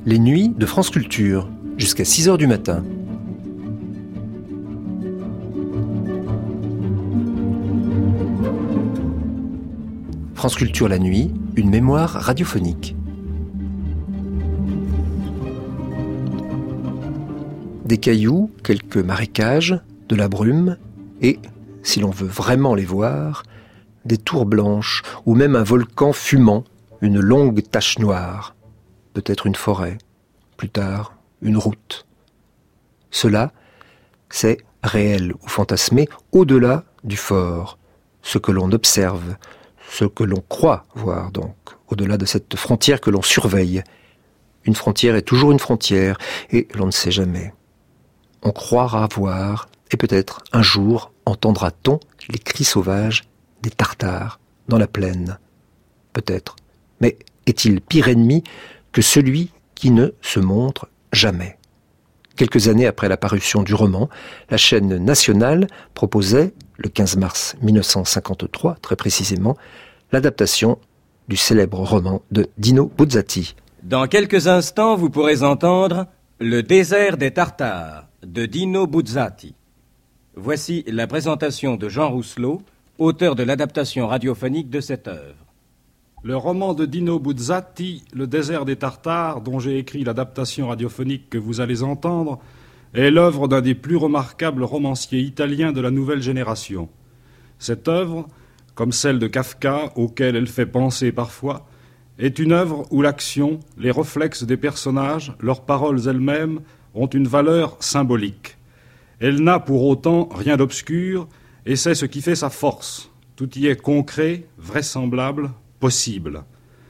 Les nuits de France Culture, jusqu'à 6h du matin. France Culture la nuit, une mémoire radiophonique. Des cailloux, quelques marécages, de la brume et, si l'on veut vraiment les voir, des tours blanches ou même un volcan fumant, une longue tache noire, peut-être une forêt, plus tard une route. Cela, c'est réel ou fantasmé au-delà du fort, ce que l'on observe, ce que l'on croit voir donc, au-delà de cette frontière que l'on surveille. Une frontière est toujours une frontière, et l'on ne sait jamais. On croira voir, et peut-être un jour entendra-t-on les cris sauvages des Tartares dans la plaine. Peut-être. Mais est-il pire ennemi que celui qui ne se montre jamais ? Quelques années après la parution du roman, la chaîne nationale proposait, le 15 mars 1953 très précisément, l'adaptation du célèbre roman de Dino Buzzati. Dans quelques instants, vous pourrez entendre Le désert des Tartares de Dino Buzzati. Voici la présentation de Jean Rousselot, auteur de l'adaptation radiophonique de cette œuvre. Le roman de Dino Buzzati, Le désert des Tartares, dont j'ai écrit l'adaptation radiophonique que vous allez entendre, est l'œuvre d'un des plus remarquables romanciers italiens de la nouvelle génération. Cette œuvre, comme celle de Kafka, auquel elle fait penser parfois, est une œuvre où l'action, les réflexes des personnages, leurs paroles elles-mêmes, ont une valeur symbolique. Elle n'a pour autant rien d'obscur, et c'est ce qui fait sa force. Tout y est concret, vraisemblable, possible.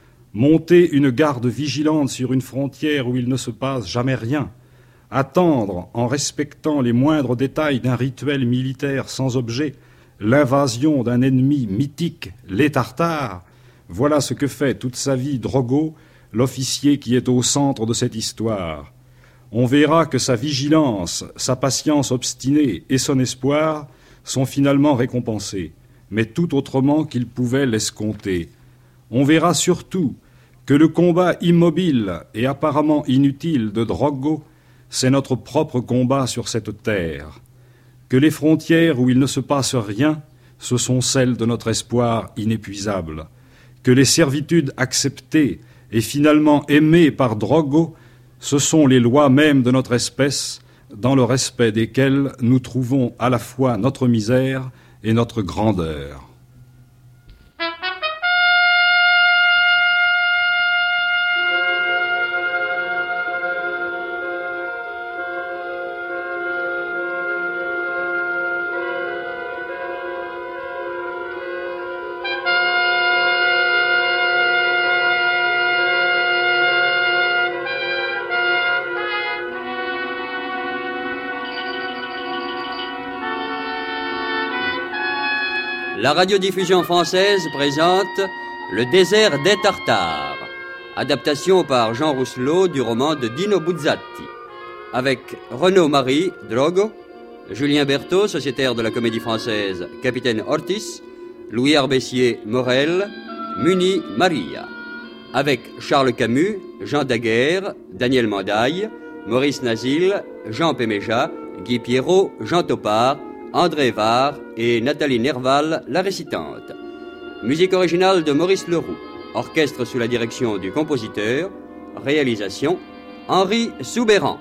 Monter une garde vigilante sur une frontière où il ne se passe jamais rien, attendre, en respectant les moindres détails d'un rituel militaire sans objet, l'invasion d'un ennemi mythique, les Tartares, voilà ce que fait toute sa vie Drogo, l'officier qui est au centre de cette histoire. On verra que sa vigilance, sa patience obstinée et son espoir sont finalement récompensés, mais tout autrement qu'il pouvait l'escompter. On verra surtout que le combat immobile et apparemment inutile de Drogo, c'est notre propre combat sur cette terre. Que les frontières où il ne se passe rien, ce sont celles de notre espoir inépuisable. Que les servitudes acceptées et finalement aimées par Drogo, ce sont les lois mêmes de notre espèce, dans le respect desquelles nous trouvons à la fois notre misère et notre grandeur. La radiodiffusion française présente Le désert des Tartares, adaptation par Jean Rousselot du roman de Dino Buzzati, avec Renaud Marie, Drogo, Julien Berthaud, sociétaire de la Comédie Française, Capitaine Ortis, Louis Arbessier, Morel, Muni, Maria, avec Charles Camus, Jean Daguerre, Daniel Mandaille, Maurice Nazil, Jean Péméja, Guy Pierrot, Jean Topard, André Var et Nathalie Nerval, la récitante. Musique originale de Maurice Leroux. Orchestre sous la direction du compositeur. Réalisation Henri Soubéran.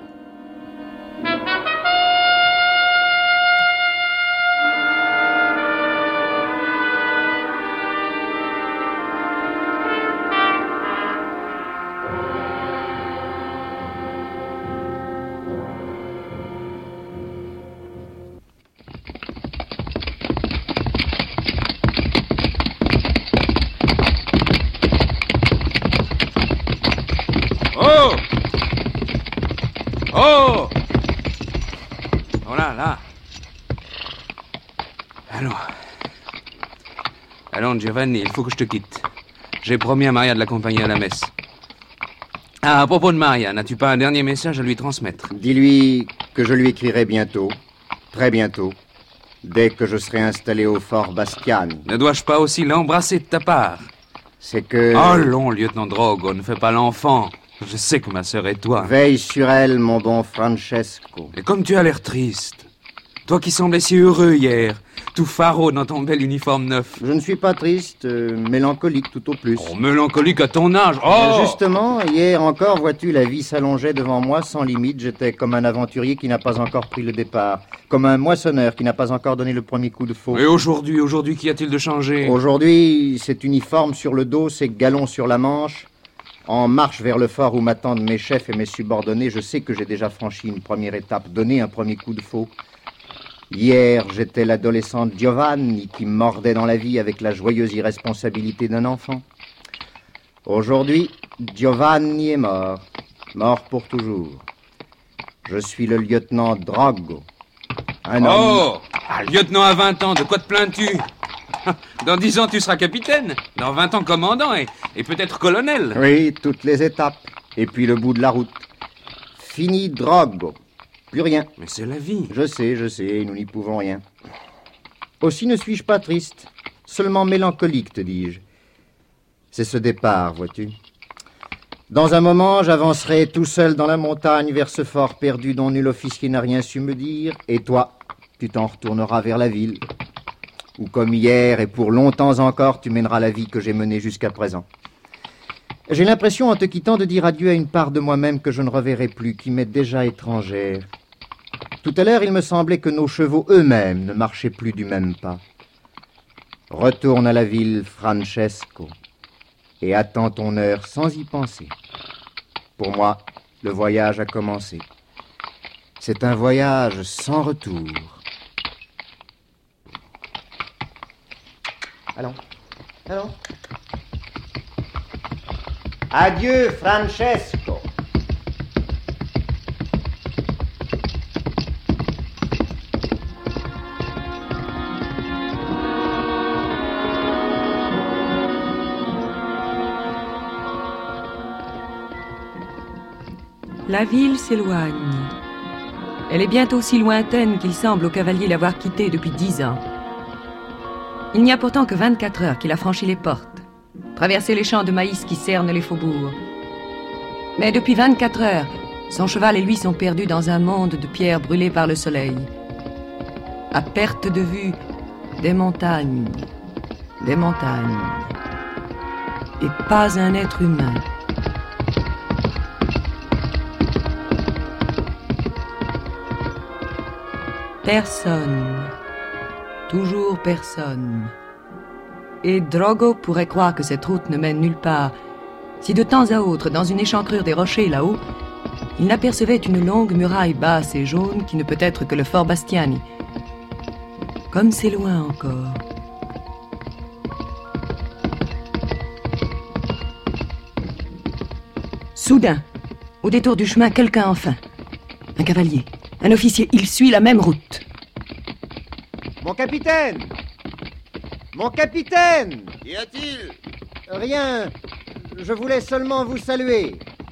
Oh! Oh! Oh là, là. Allons, Giovanni, il faut que je te quitte. J'ai promis à Maria de l'accompagner à la messe. Ah, à propos de Maria, n'as-tu pas un dernier message à lui transmettre? Dis-lui que je lui écrirai bientôt, très bientôt, dès que je serai installé au fort Bastian. Ne dois-je pas aussi l'embrasser de ta part? C'est que... Allons, lieutenant Drogo, ne fais pas l'enfant. Je sais que ma sœur et toi... Veille sur elle, mon bon Francesco. Et comme tu as l'air triste, toi qui semblais si heureux hier, tout faraud dans ton bel uniforme neuf. Je ne suis pas triste, mélancolique tout au plus. Oh, mélancolique à ton âge. Oh! Justement, hier encore, vois-tu, la vie s'allongeait devant moi sans limite. J'étais comme un aventurier qui n'a pas encore pris le départ. Comme un moissonneur qui n'a pas encore donné le premier coup de faux. Et aujourd'hui, qu'y a-t-il de changé? Aujourd'hui, cet uniforme sur le dos, ces galons sur la manche. En marche vers le fort où m'attendent mes chefs et mes subordonnés, je sais que j'ai déjà franchi une première étape, donné un premier coup de faux. Hier, j'étais l'adolescente Giovanni qui mordait dans la vie avec la joyeuse irresponsabilité d'un enfant. Aujourd'hui, Giovanni est mort. Mort pour toujours. Je suis le lieutenant Drogo. Un homme... Oh! Lieutenant à 20 ans, de quoi te plains-tu? Dans 10 ans, tu seras capitaine. Dans 20 ans, commandant et peut-être colonel. Oui, toutes les étapes. Et puis le bout de la route. Fini Drogo. Plus rien. Mais c'est la vie. Je sais, nous n'y pouvons rien. Aussi ne suis-je pas triste, seulement mélancolique, te dis-je. C'est ce départ, vois-tu. Dans un moment, j'avancerai tout seul dans la montagne vers ce fort perdu dont nul officier n'a rien su me dire, et toi, tu t'en retourneras vers la ville, où comme hier et pour longtemps encore, tu mèneras la vie que j'ai menée jusqu'à présent. J'ai l'impression, en te quittant, de dire adieu à une part de moi-même que je ne reverrai plus, qui m'est déjà étrangère. Tout à l'heure, il me semblait que nos chevaux eux-mêmes ne marchaient plus du même pas. Retourne à la ville, Francesco, et attends ton heure sans y penser. Pour moi, le voyage a commencé. C'est un voyage sans retour. Allons. Adieu, Francesco. La ville s'éloigne. Elle est bientôt si lointaine qu'il semble au cavalier l'avoir quittée depuis 10 ans. Il n'y a pourtant que 24 heures qu'il a franchi les portes, traversé les champs de maïs qui cernent les faubourgs. Mais depuis 24 heures, son cheval et lui sont perdus dans un monde de pierres brûlées par le soleil. À perte de vue, des montagnes, et pas un être humain. Personne. Toujours personne. Et Drogo pourrait croire que cette route ne mène nulle part, si de temps à autre, dans une échancrure des rochers là-haut, il apercevait une longue muraille basse et jaune qui ne peut être que le fort Bastiani. Comme c'est loin encore. Soudain, au détour du chemin, quelqu'un enfin. Un cavalier, un officier, il suit la même route. Mon capitaine! Mon capitaine! Qu'y a-t-il? Rien. Je voulais seulement vous saluer.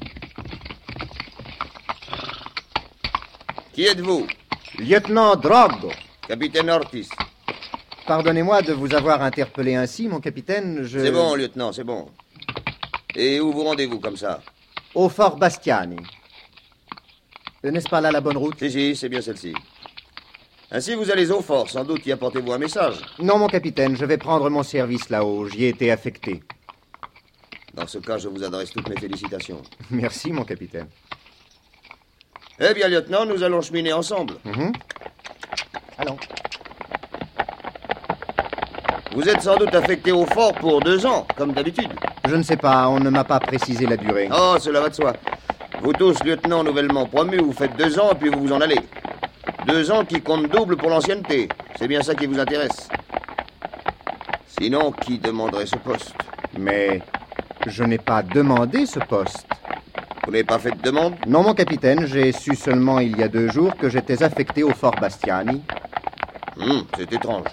Qui êtes-vous? Lieutenant Drogo. Capitaine Ortiz. Pardonnez-moi de vous avoir interpellé ainsi, mon capitaine, C'est bon, lieutenant, c'est bon. Et où vous rendez-vous comme ça? Au fort Bastiani. N'est-ce pas là la bonne route? Si, c'est bien celle-ci. Ainsi, vous allez au fort, sans doute y apportez-vous un message. Non, mon capitaine, je vais prendre mon service là-haut. J'y ai été affecté. Dans ce cas, je vous adresse toutes mes félicitations. Merci, mon capitaine. Eh bien, lieutenant, nous allons cheminer ensemble. Allons. Vous êtes sans doute affecté au fort pour 2 ans, comme d'habitude. Je ne sais pas, on ne m'a pas précisé la durée. Oh, cela va de soi. Vous tous, lieutenant nouvellement promus, vous faites 2 ans et puis vous vous en allez. 2 ans qui comptent double pour l'ancienneté. C'est bien ça qui vous intéresse. Sinon, qui demanderait ce poste? Mais je n'ai pas demandé ce poste. Vous n'avez pas fait de demande? Non, mon capitaine, j'ai su seulement il y a 2 jours que j'étais affecté au fort Bastiani. C'est étrange.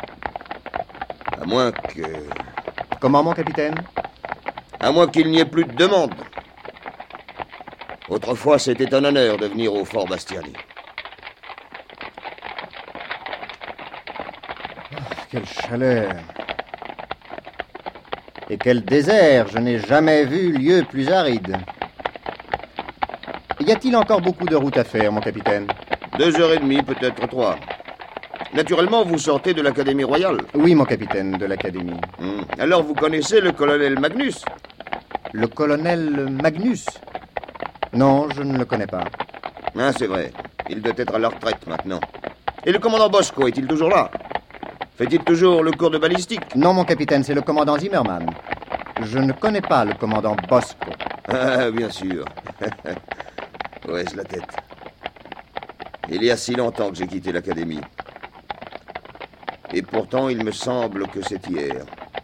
À moins que... Comment, mon capitaine? À moins qu'il n'y ait plus de demande. Autrefois, c'était un honneur de venir au fort Bastiani. Quelle chaleur! Et quel désert! Je n'ai jamais vu lieu plus aride. Y a-t-il encore beaucoup de route à faire, mon capitaine? 2h30, peut-être 3. Naturellement, vous sortez de l'Académie royale. Oui, mon capitaine de l'Académie. Alors, vous connaissez le colonel Magnus? Le colonel Magnus? Non, je ne le connais pas. Ah, c'est vrai. Il doit être à la retraite maintenant. Et le commandant Bosco, est-il toujours là? Fait-il toujours le cours de balistique? Non, mon capitaine, c'est le commandant Zimmermann. Je ne connais pas le commandant Bosco. Ah, bien sûr. Ouais, j'ai la tête. Il y a si longtemps que j'ai quitté l'Académie. Et pourtant, il me semble que c'est hier.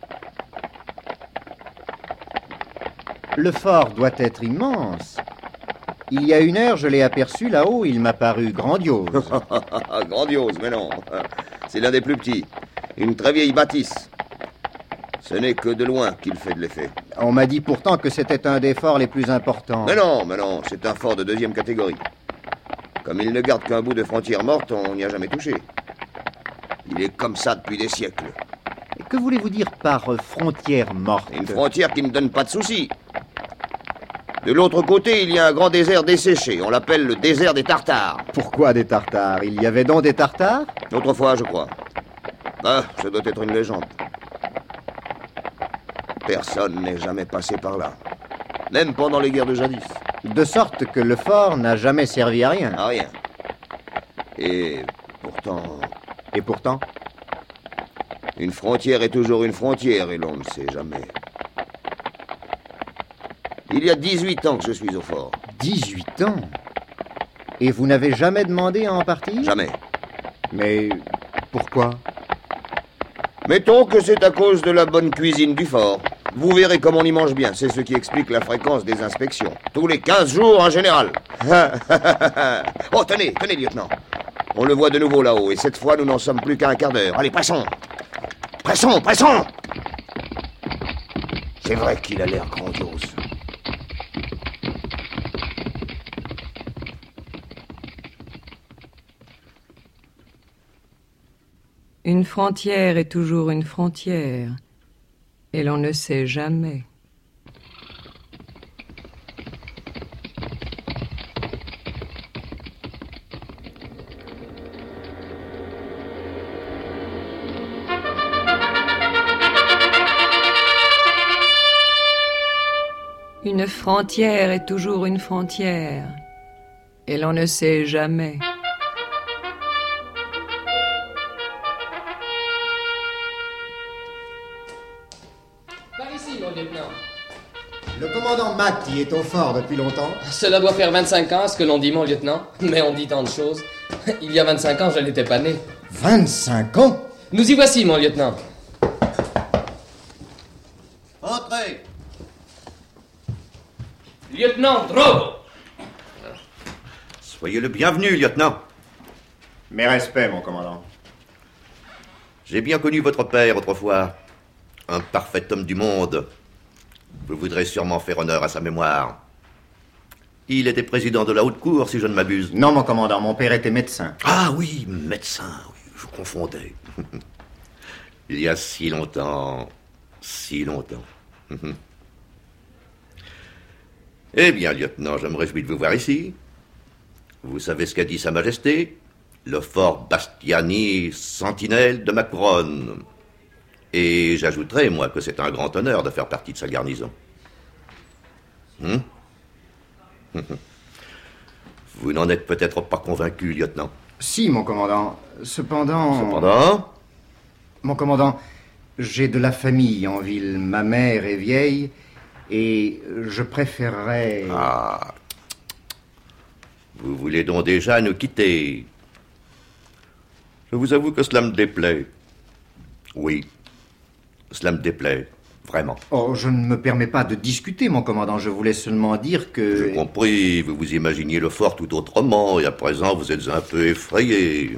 Le fort doit être immense. Il y a 1 heure, je l'ai aperçu là-haut, il m'a paru grandiose. Grandiose, mais non. C'est l'un des plus petits. Une très vieille bâtisse. Ce n'est que de loin qu'il fait de l'effet. On m'a dit pourtant que c'était un des forts les plus importants. Mais non, c'est un fort de 2e catégorie. Comme il ne garde qu'un bout de frontière morte, on n'y a jamais touché. Il est comme ça depuis des siècles. Et que voulez-vous dire par frontière morte? Une frontière qui ne donne pas de soucis. De l'autre côté, il y a un grand désert desséché. On l'appelle le désert des Tartares. Pourquoi des Tartares? Il y avait donc des Tartares? Autrefois, je crois. Ah, ça doit être une légende. Personne n'est jamais passé par là. Même pendant les guerres de jadis. De sorte que le fort n'a jamais servi à rien. À rien. Et pourtant... Et pourtant? Une frontière est toujours une frontière et l'on ne sait jamais. Il y a 18 ans que je suis au fort. 18 ans? Et vous n'avez jamais demandé à en partir? Jamais. Mais pourquoi? Mettons que c'est à cause de la bonne cuisine du fort. Vous verrez comme on y mange bien. C'est ce qui explique la fréquence des inspections. Tous les 15 jours en général. Oh, tenez, lieutenant. On le voit de nouveau là-haut, et cette fois, nous n'en sommes plus qu'à un quart d'heure. Allez, pressons! Pressons! C'est vrai qu'il a l'air grandiose. Une frontière est toujours une frontière, et l'on ne sait jamais. Une frontière est toujours une frontière, et l'on ne sait jamais. Par ici, mon lieutenant. Le commandant Matt y est au fort depuis longtemps. Cela doit faire 25 ans, ce que l'on dit, mon lieutenant. Mais on dit tant de choses. Il y a 25 ans, je n'étais pas né. 25 ans? Nous y voici, mon lieutenant. Entrez! Lieutenant Drogo! Soyez le bienvenu, lieutenant. Mes respects, mon commandant. J'ai bien connu votre père autrefois. Un parfait homme du monde. Vous voudrez sûrement faire honneur à sa mémoire. Il était président de la haute cour, si je ne m'abuse. Non, mon commandant, mon père était médecin. Ah oui, médecin, oui, je confondais. Il y a si longtemps, si longtemps. Eh bien, lieutenant, je me réjouis de vous voir ici. Vous savez ce qu'a dit Sa Majesté? Le fort Bastiani, sentinelle de ma couronne. Et j'ajouterai, moi, que c'est un grand honneur de faire partie de sa garnison. Vous n'en êtes peut-être pas convaincu, lieutenant. Si, mon commandant. Cependant... Mon commandant, j'ai de la famille en ville. Ma mère est vieille et je préférerais... Ah. Vous voulez donc déjà nous quitter? Je vous avoue que cela me déplaît. Oui, cela me déplaît, vraiment. Oh, je ne me permets pas de discuter, mon commandant. Je voulais seulement dire que... J'ai compris, vous vous imaginiez le fort tout autrement, et à présent vous êtes un peu effrayé.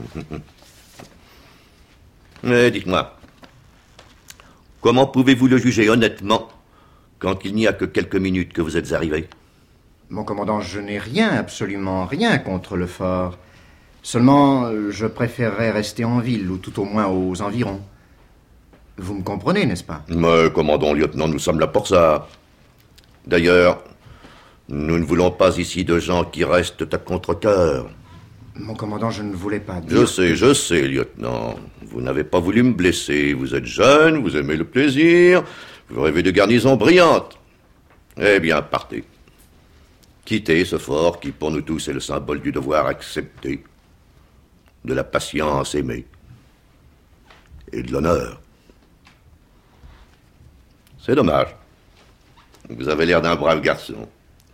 Mais dites-moi, comment pouvez-vous le juger honnêtement quand il n'y a que quelques minutes que vous êtes arrivé? Mon commandant, je n'ai rien, absolument rien contre le fort. Seulement, je préférerais rester en ville, ou tout au moins aux environs. Vous me comprenez, n'est-ce pas? Mais, commandant, lieutenant, nous sommes là pour ça. D'ailleurs, Nous ne voulons pas ici de gens qui restent à contre-cœur. Mon commandant, je ne voulais pas dire... Je sais, lieutenant. Vous n'avez pas voulu me blesser. Vous êtes jeune, vous aimez le plaisir, vous rêvez de garnison brillante. Eh bien, partez. Quittez ce fort qui, pour nous tous, est le symbole du devoir accepté, de la patience aimée et de l'honneur. C'est dommage. Vous avez l'air d'un brave garçon.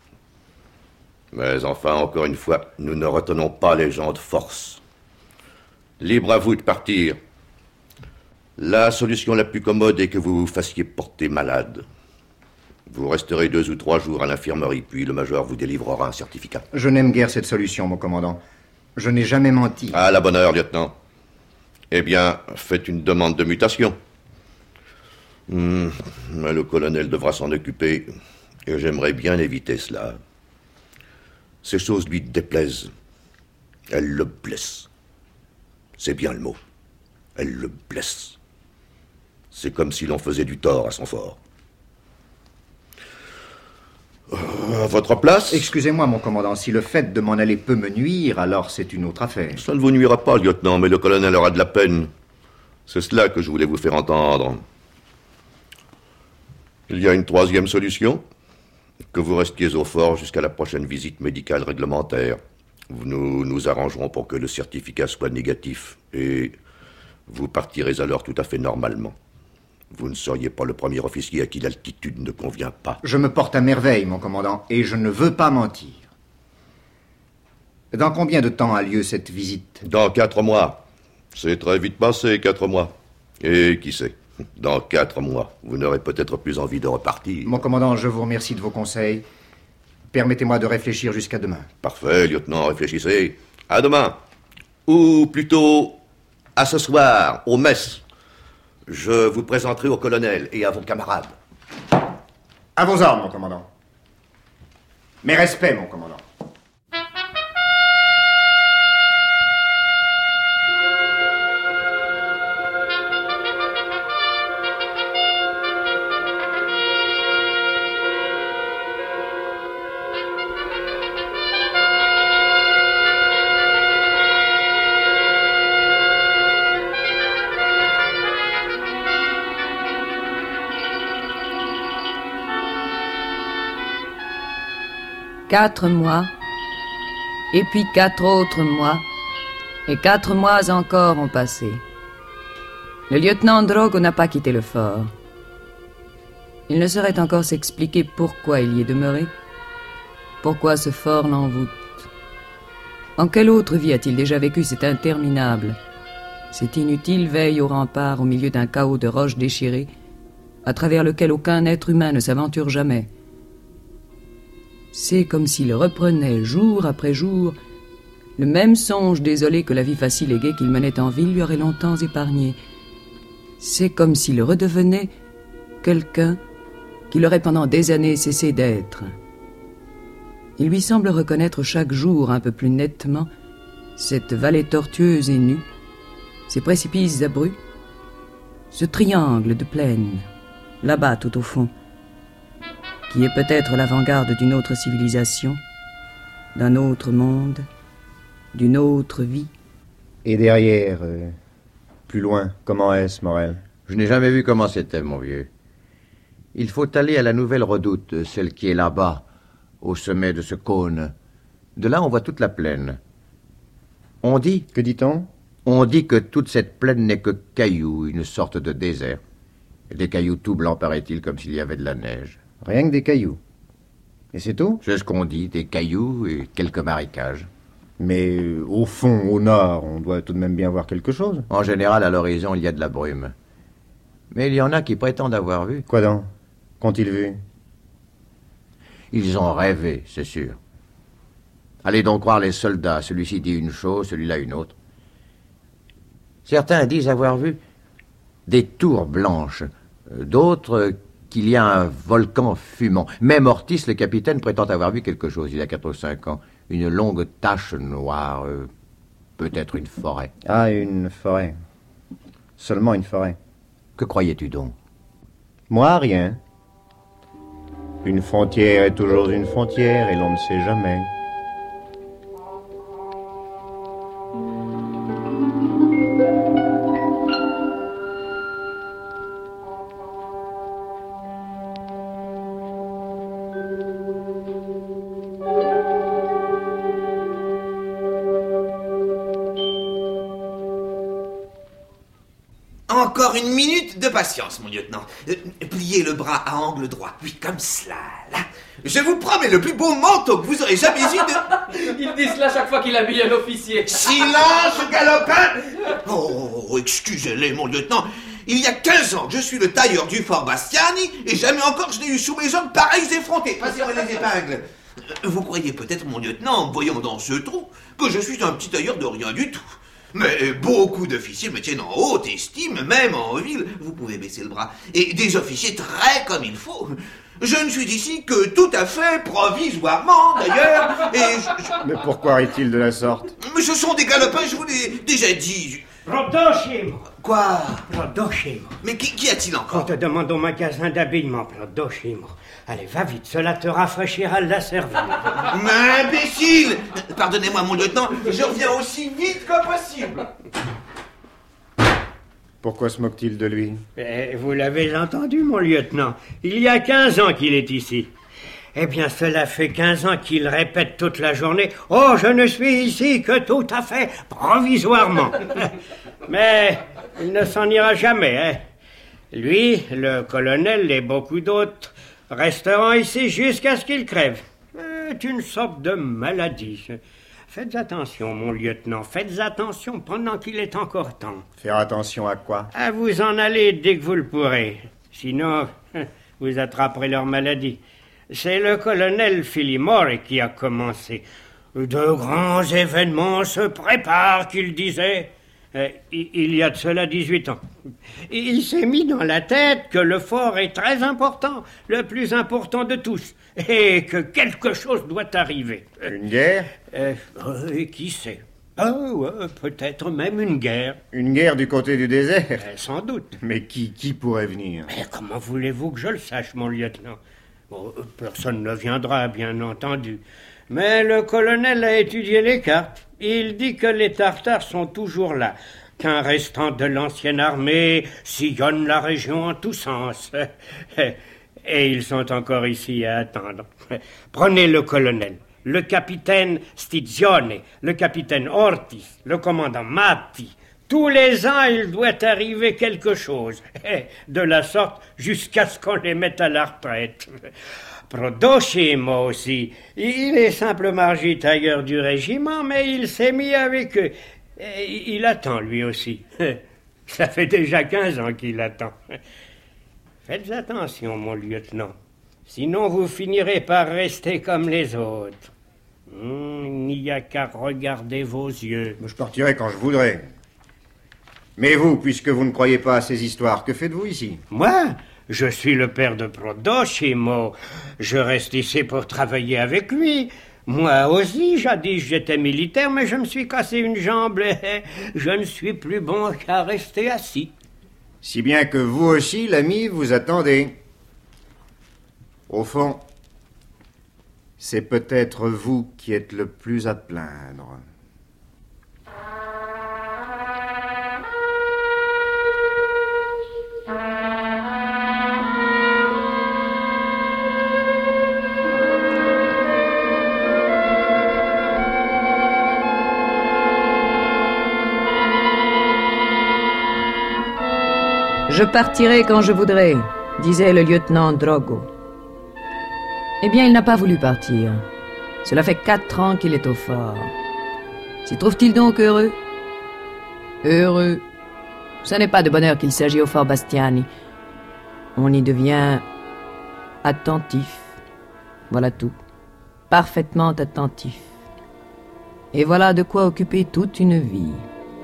Mais enfin, encore une fois, nous ne retenons pas les gens de force. Libre à vous de partir. La solution la plus commode est que vous vous fassiez porter malade. Vous resterez 2 ou 3 jours à l'infirmerie, puis le major vous délivrera un certificat. Je n'aime guère cette solution, mon commandant. Je n'ai jamais menti. À la bonne heure, lieutenant. Eh bien, faites une demande de mutation. Mais le colonel devra s'en occuper, et j'aimerais bien éviter cela. Ces choses lui déplaisent. Elles le blessent. C'est bien le mot. Elles le blessent. C'est comme si l'on faisait du tort à son fort. À votre place? Excusez-moi, mon commandant, si le fait de m'en aller peut me nuire, alors c'est une autre affaire. Ça ne vous nuira pas, lieutenant, mais le colonel aura de la peine. C'est cela que je voulais vous faire entendre. Il y a une 3e solution. Que vous restiez au fort jusqu'à la prochaine visite médicale réglementaire. Nous arrangerons pour que le certificat soit négatif et vous partirez alors tout à fait normalement. Vous ne seriez pas le premier officier à qui l'altitude ne convient pas. Je me porte à merveille, mon commandant, et je ne veux pas mentir. Dans combien de temps a lieu cette visite? Dans 4 mois. C'est très vite passé, 4 mois. Et qui sait, dans 4 mois, vous n'aurez peut-être plus envie de repartir. Mon commandant, je vous remercie de vos conseils. Permettez-moi de réfléchir jusqu'à demain. Parfait, lieutenant, réfléchissez. À demain. Ou plutôt, à ce soir, aux messes. Je vous présenterai au colonel et à vos camarades. À vos ordres, mon commandant. Mes respects, mon commandant. Quatre mois, et puis 4 autres mois, et 4 mois encore ont passé. Le lieutenant Drogo n'a pas quitté le fort. Il ne saurait encore s'expliquer pourquoi il y est demeuré, pourquoi ce fort l'envoûte. En quelle autre vie a-t-il déjà vécu cette interminable, cette inutile veille au rempart au milieu d'un chaos de roches déchirées, à travers lequel aucun être humain ne s'aventure jamais? C'est comme s'il reprenait, jour après jour, le même songe désolé que la vie facile et gaie qu'il menait en ville lui aurait longtemps épargné. C'est comme s'il redevenait quelqu'un qu'il aurait pendant des années cessé d'être. Il lui semble reconnaître chaque jour un peu plus nettement cette vallée tortueuse et nue, ces précipices abrupts, ce triangle de plaine, là-bas tout au fond, qui est peut-être l'avant-garde d'une autre civilisation, d'un autre monde, d'une autre vie. Et derrière, plus loin, comment est-ce, Morel? Je n'ai jamais vu comment c'était, mon vieux. Il faut aller à la nouvelle redoute, celle qui est là-bas, au sommet de ce cône. De là, on voit toute la plaine. On dit... Que dit-on? On dit que toute cette plaine n'est que cailloux, une sorte de désert. Et des cailloux tout blancs, paraît-il, comme s'il y avait de la neige. Rien que des cailloux. Et c'est tout? C'est ce qu'on dit, des cailloux et quelques marécages. Mais au fond, au nord, on doit tout de même bien voir quelque chose. En général, à l'horizon, il y a de la brume. Mais il y en a qui prétendent avoir vu. Quoi donc? Qu'ont-ils vu? Ils ont rêvé, c'est sûr. Allez donc croire les soldats. Celui-ci dit une chose, celui-là une autre. Certains disent avoir vu des tours blanches. D'autres qu'il y a un volcan fumant. Même Ortiz, le capitaine, prétend avoir vu quelque chose il y a 4 ou 5 ans. Une longue tache noire, peut-être une forêt. Ah, une forêt. Seulement une forêt. Que croyais-tu donc? Moi, rien. Une frontière est toujours une frontière et l'on ne sait jamais. Encore une minute de patience, mon lieutenant. Pliez le bras à angle droit. Oui, comme cela, là. Je vous promets le plus beau manteau que vous aurez jamais eu de... Il dit cela chaque fois qu'il habille un officier. Silence, galopin! Oh, excusez-les, mon lieutenant. Il y a 15 ans que je suis le tailleur du fort Bastiani et jamais encore je n'ai eu sous mes hommes pareils effrontés. Passez-moi les épingles. Vous croyez peut-être, mon lieutenant, en me voyant dans ce trou, que je suis un petit tailleur de rien du tout. Mais beaucoup d'officiers me tiennent en haute estime, même en ville. Vous pouvez baisser le bras. Et des officiers très comme il faut. Je ne suis ici que tout à fait provisoirement, d'ailleurs. Mais pourquoi est-il de la sorte? Mais ce sont des galopins, je vous l'ai déjà dit. Prodoshimo. Quoi? Prodoshimo. Mais qui a-t-il encore? On te demande au magasin d'habillement, Prodoshimo. Allez, va vite, cela te rafraîchira la cervelle. Mais imbécile! Pardonnez-moi, mon lieutenant, je reviens aussi vite que possible. Pourquoi se moque-t-il de lui? Vous l'avez entendu, mon lieutenant. Il y a 15 ans qu'il est ici. Eh bien, cela fait 15 ans qu'il répète toute la journée « Oh, je ne suis ici que tout à fait provisoirement ». Mais il ne s'en ira jamais, hein. Lui, le colonel et beaucoup d'autres resteront ici jusqu'à ce qu'ils crèvent. C'est une sorte de maladie. Faites attention, mon lieutenant, faites attention pendant qu'il est encore temps. Faire attention à quoi? À vous en aller dès que vous le pourrez. Sinon, vous attraperez leur maladie. C'est le colonel Filimore qui a commencé. De grands événements se préparent, qu'il disait. Il y a de cela 18 ans. Il s'est mis dans la tête que le fort est très important, le plus important de tous, et que quelque chose doit arriver. Une guerre? Qui sait? Peut-être même une guerre. Une guerre du côté du désert? Sans doute. Mais qui pourrait venir? Mais comment voulez-vous que je le sache, mon lieutenant? Personne ne viendra, bien entendu. Mais le colonel a étudié les cartes. Il dit que les Tartares sont toujours là, qu'un restant de l'ancienne armée sillonne la région en tous sens. Et ils sont encore ici à attendre. Prenez le colonel, le capitaine Stizione, le capitaine Ortiz, le commandant Matti. Tous les ans, il doit arriver quelque chose. De la sorte, jusqu'à ce qu'on les mette à la retraite. Prodoshimo aussi. Il est simple margitailleur du régiment, mais il s'est mis avec eux. Il attend, lui aussi. Ça fait déjà 15 ans qu'il attend. Faites attention, mon lieutenant. Sinon, vous finirez par rester comme les autres. Il n'y a qu'à regarder vos yeux. Je partirai quand je voudrais. Mais vous, puisque vous ne croyez pas à ces histoires, que faites-vous ici? Moi, je suis le père de Prodoshimo. Je reste ici pour travailler avec lui. Moi aussi, jadis, j'étais militaire, mais je me suis cassé une jambe et je ne suis plus bon qu'à rester assis. Si bien que vous aussi, l'ami, vous attendez. Au fond, c'est peut-être vous qui êtes le plus à plaindre. Je partirai quand je voudrai, disait le lieutenant Drogo. Eh bien, il n'a pas voulu partir. Cela fait 4 ans qu'il est au fort. S'y trouve-t-il donc heureux? Heureux. Ce n'est pas de bonheur qu'il s'agit au fort Bastiani. On y devient attentif. Voilà tout. Parfaitement attentif. Et voilà de quoi occuper toute une vie.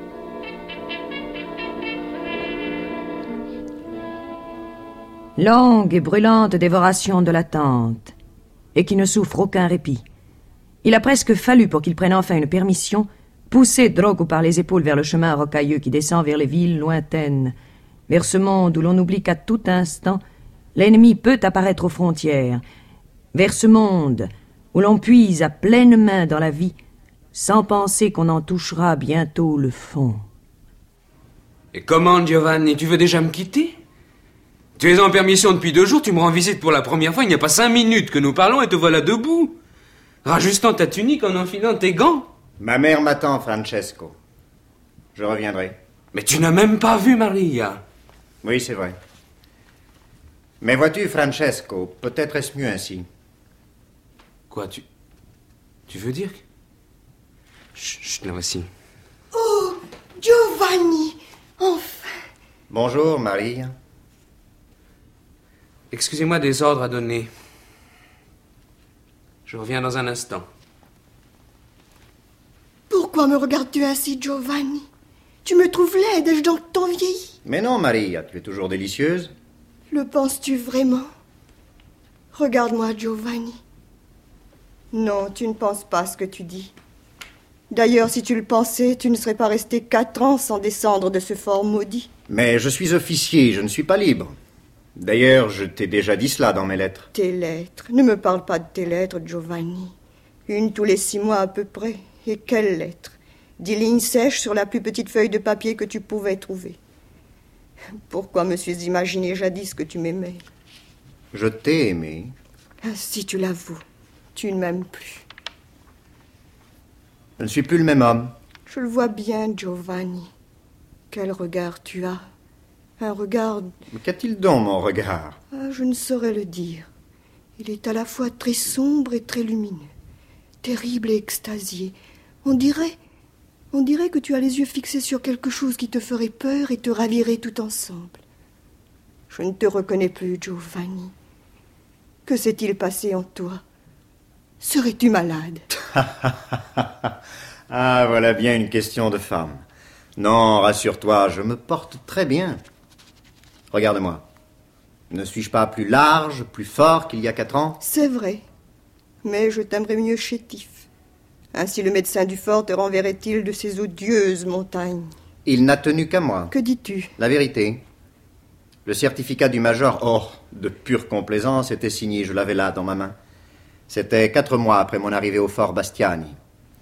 Longue et brûlante dévoration de l'attente, et qui ne souffre aucun répit. Il a presque fallu, pour qu'il prenne enfin une permission, pousser Drogo par les épaules vers le chemin rocailleux qui descend vers les villes lointaines, vers ce monde où l'on oublie qu'à tout instant, l'ennemi peut apparaître aux frontières, vers ce monde où l'on puise à pleine main dans la vie, sans penser qu'on en touchera bientôt le fond. Et comment, Giovanni, tu veux déjà me quitter? Tu es en permission depuis 2 jours, tu me rends visite pour la première fois, il n'y a pas 5 minutes que nous parlons et te voilà debout, rajustant ta tunique en enfilant tes gants. Ma mère m'attend, Francesco. Je reviendrai. Mais tu n'as même pas vu Maria. Oui, c'est vrai. Mais vois-tu, Francesco, peut-être est-ce mieux ainsi. Quoi, tu veux dire que... Chut, la voici. Oh, Giovanni, enfin. Bonjour, Maria. Excusez-moi des ordres à donner. Je reviens dans un instant. Pourquoi me regardes-tu ainsi, Giovanni? Tu me trouves laide, ai-je donc tant vieilli? Mais non, Maria, tu es toujours délicieuse. Le penses-tu vraiment? Regarde-moi, Giovanni. Non, tu ne penses pas ce que tu dis. D'ailleurs, si tu le pensais, tu ne serais pas resté 4 ans sans descendre de ce fort maudit. Mais je suis officier, je ne suis pas libre. D'ailleurs, je t'ai déjà dit cela dans mes lettres. Tes lettres. Ne me parle pas de tes lettres, Giovanni. 1 tous les 6 mois à peu près. Et quelles lettres? 10 lignes sèches sur la plus petite feuille de papier que tu pouvais trouver. Pourquoi me suis imaginé jadis que tu m'aimais? Je t'ai aimé. Si tu l'avoues, tu ne m'aimes plus. Je ne suis plus le même homme. Je le vois bien, Giovanni. Quel regard tu as. Un regard... Mais qu'a-t-il donc, mon regard? Je ne saurais le dire. Il est à la fois très sombre et très lumineux. Terrible et extasié. On dirait que tu as les yeux fixés sur quelque chose qui te ferait peur et te ravirait tout ensemble. Je ne te reconnais plus, Giovanni. Que s'est-il passé en toi? Serais-tu malade? Ah, voilà bien une question de femme. Non, rassure-toi, je me porte très bien. Regarde-moi. Ne suis-je pas plus large, plus fort qu'il y a 4 ans? C'est vrai. Mais je t'aimerais mieux chétif. Ainsi le médecin du fort te renverrait-il de ces odieuses montagnes? Il n'a tenu qu'à moi. Que dis-tu? La vérité. Le certificat du major, de pure complaisance, était signé, je l'avais là dans ma main. C'était 4 mois après mon arrivée au fort Bastiani.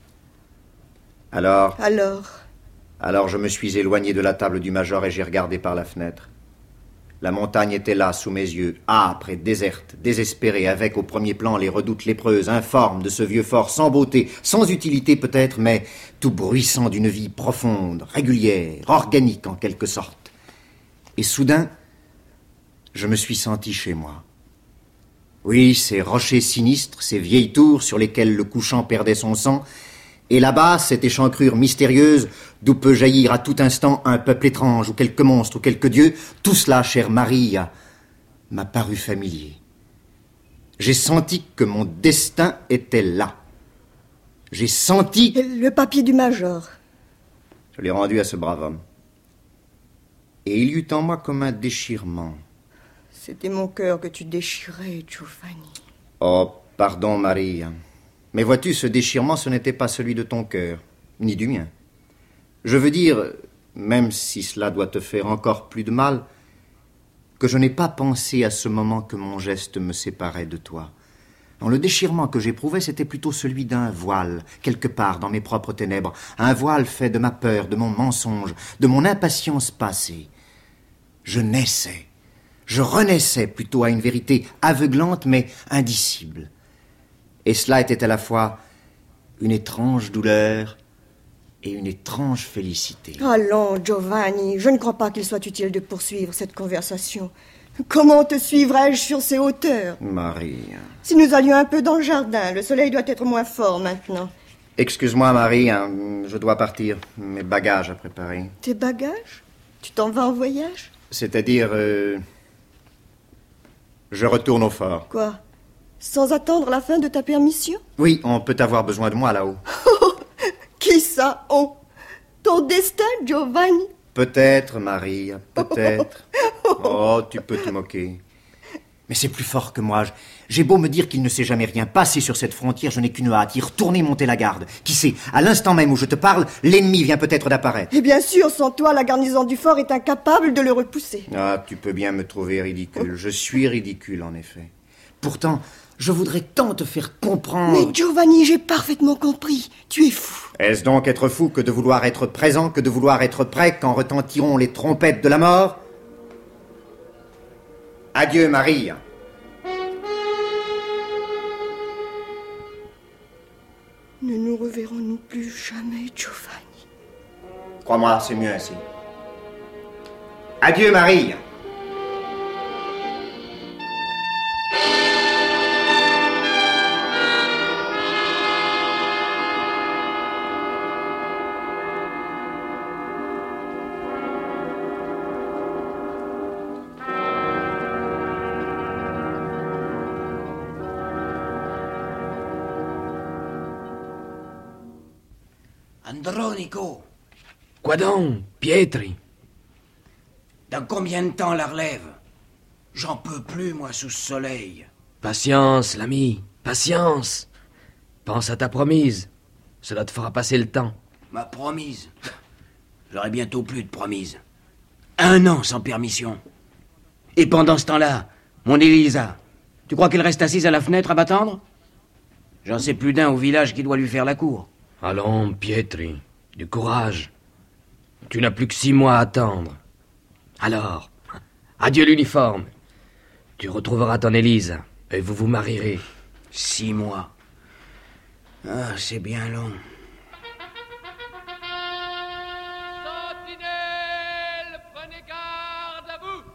Alors, je me suis éloigné de la table du major et j'ai regardé par la fenêtre. La montagne était là, sous mes yeux, âpre et déserte, désespérée, avec au premier plan les redoutes lépreuses, informes de ce vieux fort, sans beauté, sans utilité peut-être, mais tout bruissant d'une vie profonde, régulière, organique en quelque sorte. Et soudain, je me suis senti chez moi. Oui, ces rochers sinistres, ces vieilles tours sur lesquelles le couchant perdait son sang, et là-bas, cette échancrure mystérieuse d'où peut jaillir à tout instant un peuple étrange ou quelque monstre ou quelque dieu, tout cela, chère Maria, m'a paru familier. J'ai senti que mon destin était là. J'ai senti... Le papier du major. Je l'ai rendu à ce brave homme. Et il y eut en moi comme un déchirement. C'était mon cœur que tu déchirais, Giovanni. Oh, pardon, Maria. Mais vois-tu, ce déchirement, ce n'était pas celui de ton cœur, ni du mien. Je veux dire, même si cela doit te faire encore plus de mal, que je n'ai pas pensé à ce moment que mon geste me séparait de toi. Non, le déchirement que j'éprouvais, c'était plutôt celui d'un voile, quelque part dans mes propres ténèbres, un voile fait de ma peur, de mon mensonge, de mon impatience passée. Je naissais, je renaissais plutôt à une vérité aveuglante mais indicible. Et cela était à la fois une étrange douleur et une étrange félicité. Allons, Giovanni, je ne crois pas qu'il soit utile de poursuivre cette conversation. Comment te suivrais-je sur ces hauteurs? Marie... Si nous allions un peu dans le jardin, le soleil doit être moins fort maintenant. Excuse-moi, Marie, je dois partir. Mes bagages à préparer. Tes bagages? Tu t'en vas en voyage? C'est-à-dire... je retourne au fort. Quoi? Sans attendre la fin de ta permission? Oui, on peut avoir besoin de moi là-haut. Qui ça, on? Ton destin, Giovanni? Peut-être, Marie, peut-être. Oh, tu peux te moquer. Mais c'est plus fort que moi. J'ai beau me dire qu'il ne s'est jamais rien passé sur cette frontière, je n'ai qu'une hâte, y retourner monter la garde. Qui sait, à l'instant même où je te parle, l'ennemi vient peut-être d'apparaître. Et bien sûr, sans toi, la garnison du fort est incapable de le repousser. Ah, tu peux bien me trouver ridicule. Je suis ridicule, en effet. Pourtant, Je voudrais tant te faire comprendre. Mais Giovanni, j'ai parfaitement compris. Tu es fou. Est-ce donc être fou que de vouloir être présent, que de vouloir être prêt quand retentiront les trompettes de la mort? Adieu, Marie. Ne nous reverrons-nous plus jamais, Giovanni? Crois-moi, c'est mieux ainsi. Adieu, Marie. Andronico, Quoi donc, Pietri? dans combien de temps la relève? J'en peux plus, moi, sous ce soleil. Patience, l'ami, patience. Pense à ta promise. Cela te fera passer le temps. Ma promise. J'aurai bientôt plus de promise. 1 an sans permission. Et pendant ce temps-là, mon Elisa, tu crois qu'elle reste assise à la fenêtre à m'attendre? J'en sais plus d'un au village qui doit lui faire la cour. Allons, Pietri, du courage. Tu n'as plus que 6 mois à attendre. Alors, adieu l'uniforme. Tu retrouveras ton Élise, et vous vous marierez. 6 mois. Ah, c'est bien long. Sentinelle, prenez garde à vous.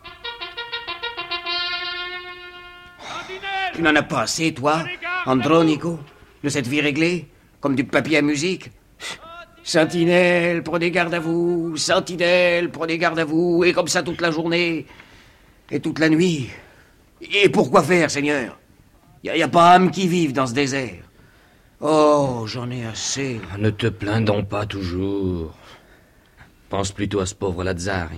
Sentinelle, Tu n'en as pas assez, toi, Andronico, de cette vie réglée, comme du papier à musique? Sentinelle, prenez garde à vous. Sentinelle, prenez garde à vous. Et comme ça toute la journée. Et toute la nuit. Et pourquoi faire, Seigneur? Y a pas âme qui vive dans ce désert. Oh, j'en ai assez. Ne te plains donc pas toujours. Pense plutôt à ce pauvre Lazzari.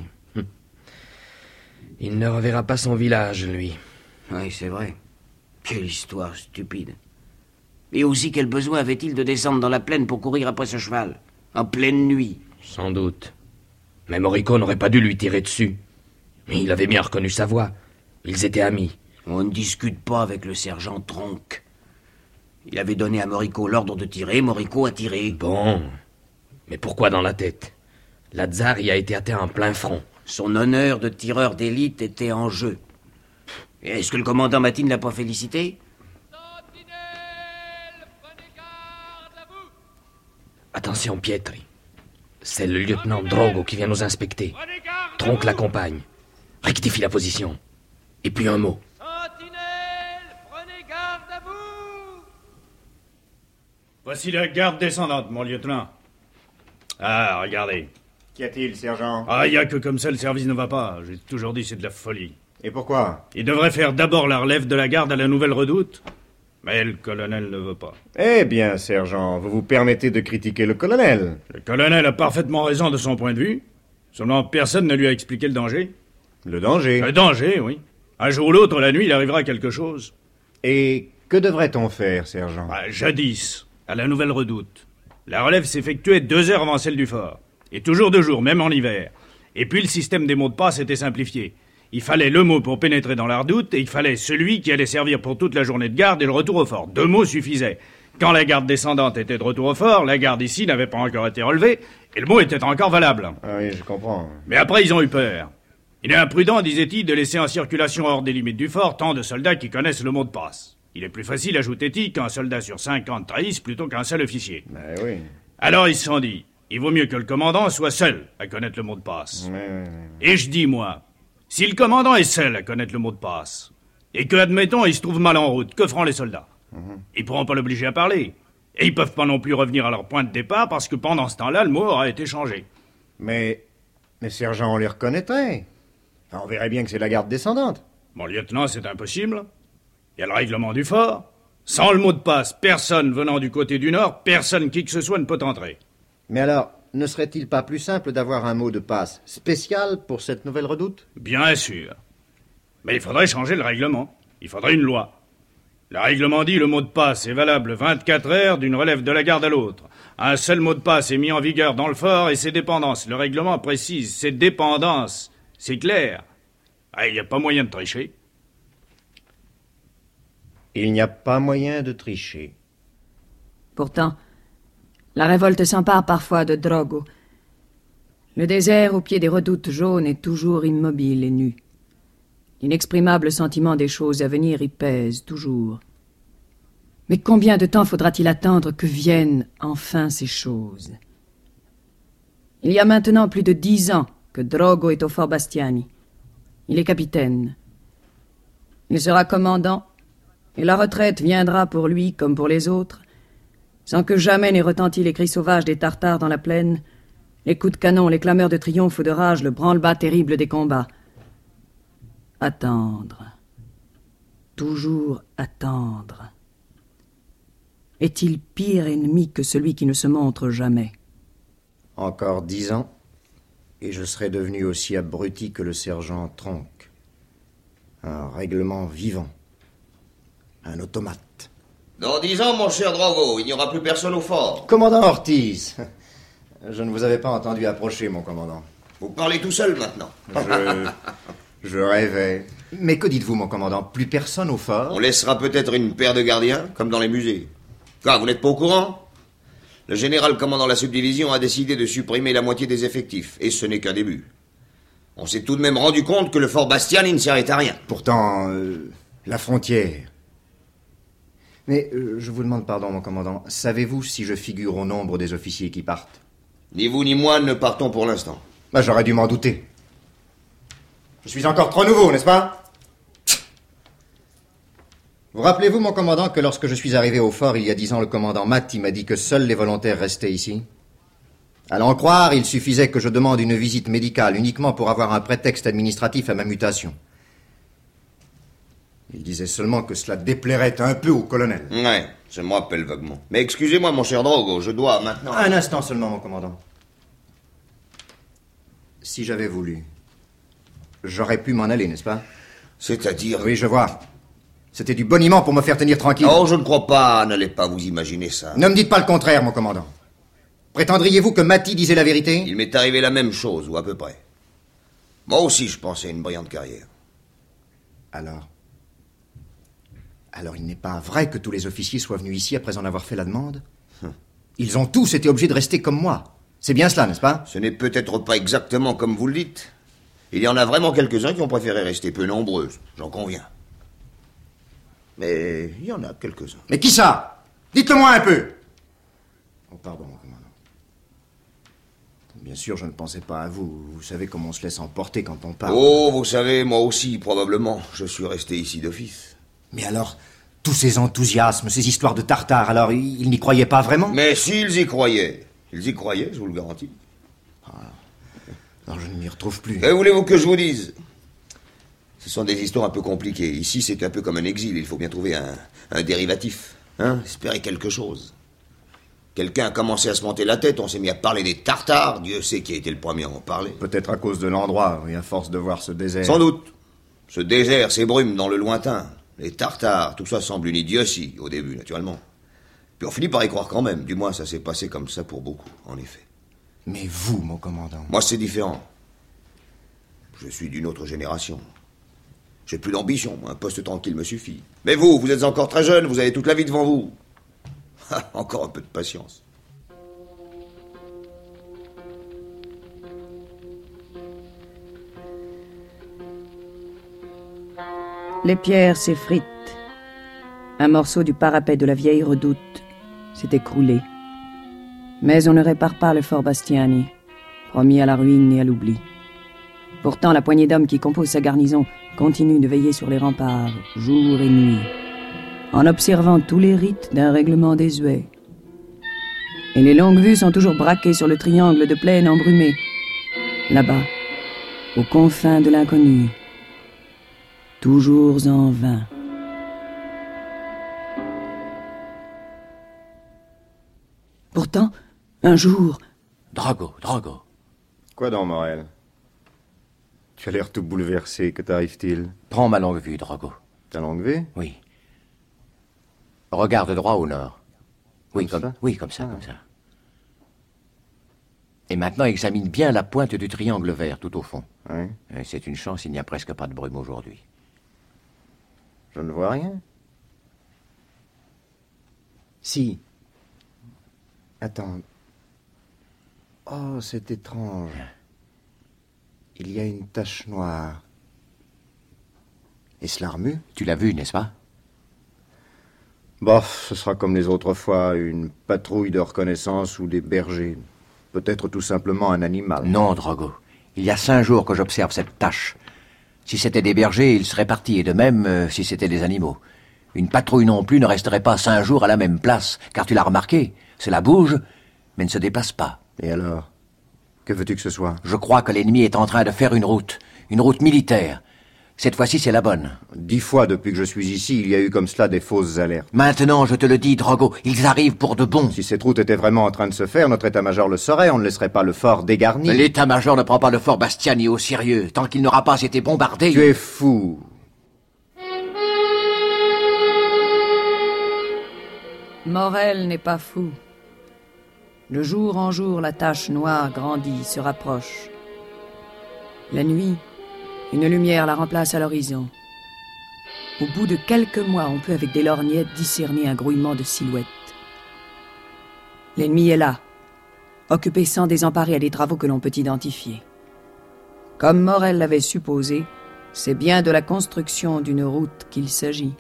Il ne reverra pas son village, lui. Oui, c'est vrai. Quelle histoire stupide. Et aussi, quel besoin avait-il de descendre dans la plaine pour courir après ce cheval? En pleine nuit. Sans doute. Mais Morico n'aurait pas dû lui tirer dessus. Il avait bien reconnu sa voix. Ils étaient amis. On ne discute pas avec le sergent Tronc. Il avait donné à Morico l'ordre de tirer, Morico a tiré. Bon. Mais pourquoi dans la tête? Lazzari a été atteint en plein front. Son honneur de tireur d'élite était en jeu. Et est-ce que le commandant Matin ne l'a pas félicité? Attention, Pietri. C'est le lieutenant Drogo qui vient nous inspecter. Tronc l'accompagne. Rectifie la position. Et puis un mot. sentinelle, prenez garde à vous. Voici la garde descendante, mon lieutenant. Ah, regardez. Qu'y a-t-il, sergent? Ah, y a que comme ça le service ne va pas. J'ai toujours dit c'est de la folie. Et pourquoi? Il devrait faire d'abord la relève de la garde à la nouvelle redoute. Mais le colonel ne veut pas. Eh bien, sergent, vous vous permettez de critiquer le colonel. Le colonel a parfaitement raison de son point de vue. Seulement, personne ne lui a expliqué le danger. Le danger? Le danger, oui. Un jour ou l'autre, la nuit, il arrivera quelque chose. Et que devrait-on faire, sergent? Jadis, à la nouvelle redoute, la relève s'effectuait 2 heures avant celle du fort. Et toujours 2 jours, même en hiver. Et puis le système des mots de passe était simplifié. Il fallait le mot pour pénétrer dans la redoute, et il fallait celui qui allait servir pour toute la journée de garde et le retour au fort. 2 mots suffisaient. Quand la garde descendante était de retour au fort, la garde ici n'avait pas encore été relevée, et le mot était encore valable. Ah oui, je comprends. Mais après, ils ont eu peur. Il est imprudent, disait-il, de laisser en circulation hors des limites du fort tant de soldats qui connaissent le mot de passe. Il est plus facile, ajoutait-il, qu'un soldat sur 50 trahisse plutôt qu'un seul officier. Ben oui. Alors ils se sont dit, il vaut mieux que le commandant soit seul à connaître le mot de passe. Et je dis, moi, si le commandant est seul à connaître le mot de passe, et que, admettons, il se trouve mal en route, que feront les soldats? Ils pourront pas l'obliger à parler. Et ils peuvent pas non plus revenir à leur point de départ parce que pendant ce temps-là, le mot aura été changé. Mais sergent, on les reconnaîtrait. Enfin, on verrait bien que c'est la garde descendante. Mon lieutenant, c'est impossible. Il y a le règlement du fort. Sans le mot de passe, personne venant du côté du nord, personne qui que ce soit ne peut entrer. Mais alors, ne serait-il pas plus simple d'avoir un mot de passe spécial pour cette nouvelle redoute? Bien sûr. Mais il faudrait changer le règlement. Il faudrait une loi. Le règlement dit le mot de passe est valable 24 heures d'une relève de la garde à l'autre. Un seul mot de passe est mis en vigueur dans le fort et ses dépendances. Le règlement précise ses dépendances. C'est clair. Il n'y a pas moyen de tricher. Il n'y a pas moyen de tricher. Pourtant, la révolte s'empare parfois de Drogo. Le désert au pied des redoutes jaunes est toujours immobile et nu. L'inexprimable sentiment des choses à venir y pèse toujours. Mais combien de temps faudra-t-il attendre que viennent enfin ces choses? Il y a maintenant plus de 10 ans que Drogo est au Fort Bastiani. Il est capitaine. Il sera commandant, et la retraite viendra pour lui comme pour les autres, sans que jamais n'aient retenti les cris sauvages des Tartares dans la plaine, les coups de canon, les clameurs de triomphe ou de rage, le branle-bas terrible des combats. Attendre. Toujours attendre. Est-il pire ennemi que celui qui ne se montre jamais? Encore 10 ans, et je serai devenu aussi abruti que le sergent Tronc. Un règlement vivant. Un automate. Dans 10 ans, mon cher Drogo, il n'y aura plus personne au fort. Commandant Ortiz, je ne vous avais pas entendu approcher, mon commandant. Vous parlez tout seul maintenant. Je rêvais. Mais que dites-vous, mon commandant? Plus personne au fort? On laissera peut-être une paire de gardiens, comme dans les musées. Quoi, vous n'êtes pas au courant? Le général commandant la subdivision a décidé de supprimer la moitié des effectifs, et ce n'est qu'un début. On s'est tout de même rendu compte que le fort Bastiani ne servait à rien. Pourtant, la frontière... Mais je vous demande pardon, mon commandant. Savez-vous si je figure au nombre des officiers qui partent? Ni vous ni moi ne partons pour l'instant. J'aurais dû m'en douter. Je suis encore trop nouveau, n'est-ce pas? Vous rappelez-vous, mon commandant, que lorsque je suis arrivé au fort il y a 10 ans, le commandant Matt m'a dit que seuls les volontaires restaient ici? À l'en croire, il suffisait que je demande une visite médicale uniquement pour avoir un prétexte administratif à ma mutation. Il disait seulement que cela déplairait un peu au colonel. Ouais, je me rappelle vaguement. Mais excusez-moi, mon cher Drogo, je dois maintenant... Un instant seulement, mon commandant. Si j'avais voulu, j'aurais pu m'en aller, n'est-ce pas? C'est-à-dire... Oui, je vois. C'était du boniment pour me faire tenir tranquille. Oh, je ne crois pas, n'allez pas vous imaginer ça. Ne me dites pas le contraire, mon commandant. Prétendriez-vous que Mati disait la vérité? Il m'est arrivé la même chose, ou à peu près. Moi aussi, je pensais à une brillante carrière. Alors il n'est pas vrai que tous les officiers soient venus ici après en avoir fait la demande? Ils ont tous été obligés de rester comme moi. C'est bien cela, n'est-ce pas? Ce n'est peut-être pas exactement comme vous le dites. Il y en a vraiment quelques-uns qui ont préféré rester peu nombreux, j'en conviens. Mais il y en a quelques-uns. Mais qui ça? Dites-le-moi un peu. Oh, pardon, mon commandant. Bien sûr, je ne pensais pas à vous. Vous savez comment on se laisse emporter quand on parle. Oh, vous savez, moi aussi, probablement. Je suis resté ici d'office. Mais alors, tous ces enthousiasmes, ces histoires de Tartares, alors ils n'y croyaient pas vraiment? Mais s'ils y croyaient. Ils y croyaient, je vous le garantis. Alors je ne m'y retrouve plus. Que voulez-vous que je vous dise? Ce sont des histoires un peu compliquées. Ici, c'est un peu comme un exil. Il faut bien trouver un dérivatif. Espérer quelque chose. Quelqu'un a commencé à se monter la tête, on s'est mis à parler des Tartares. Dieu sait qui a été le premier à en parler. Peut-être à cause de l'endroit, oui, à force de voir ce désert. Sans doute. Ce désert, ces brumes dans le lointain. Les Tartares, tout ça semble une idiotie, au début, naturellement. Puis on finit par y croire quand même. Du moins, ça s'est passé comme ça pour beaucoup, en effet. Mais vous, mon commandant... Moi, c'est différent. Je suis d'une autre génération. J'ai plus d'ambition, un poste tranquille me suffit. Mais vous êtes encore très jeune, vous avez toute la vie devant vous. Encore un peu de patience. Les pierres s'effritent. Un morceau du parapet de la vieille redoute s'est écroulé. Mais on ne répare pas le fort Bastiani, promis à la ruine et à l'oubli. Pourtant, la poignée d'hommes qui composent sa garnison continue de veiller sur les remparts, jour et nuit, en observant tous les rites d'un règlement désuet. Et les longues vues sont toujours braquées sur le triangle de plaine embrumée, là-bas, aux confins de l'inconnu. Toujours en vain. Pourtant, un jour... Drogo. Quoi donc, Morel? Tu as l'air tout bouleversé, que t'arrive-t-il? Prends ma longue vue, Drogo. Ta longue vue? Oui. Regarde droit au nord. Oui, comme ça? Oui, comme ça. Et maintenant, examine bien la pointe du triangle vert, tout au fond. Oui. C'est une chance, il n'y a presque pas de brume aujourd'hui. Je ne vois rien. Si. Attends. Oh, c'est étrange. Il y a une tache noire. Est-ce l'armure? Tu l'as vu, n'est-ce pas? Bof, ce sera comme les autres fois, une patrouille de reconnaissance ou des bergers. Peut-être tout simplement un animal. Non, Drogo. Il y a 5 jours que j'observe cette tache. Si c'était des bergers, ils seraient partis, et de même si c'était des animaux. Une patrouille non plus ne resterait pas 5 jours à la même place, car tu l'as remarqué, cela bouge, mais ne se déplace pas. Et alors? Que veux-tu que ce soit? Je crois que l'ennemi est en train de faire une route militaire. Cette fois-ci, c'est la bonne. 10 fois depuis que je suis ici, il y a eu comme cela des fausses alertes. Maintenant, je te le dis, Drogo, ils arrivent pour de bon. Si cette route était vraiment en train de se faire, notre état-major le saurait, on ne laisserait pas le fort dégarni. L'état-major ne prend pas le fort Bastiani au sérieux, tant qu'il n'aura pas été bombardé. Tu es fou. Morel n'est pas fou. De jour en jour, la tache noire grandit, se rapproche. La nuit, une lumière la remplace à l'horizon. Au bout de quelques mois, on peut avec des lorgnettes discerner un grouillement de silhouettes. L'ennemi est là, occupé sans désemparer à des travaux que l'on peut identifier. Comme Morel l'avait supposé, c'est bien de la construction d'une route qu'il s'agit.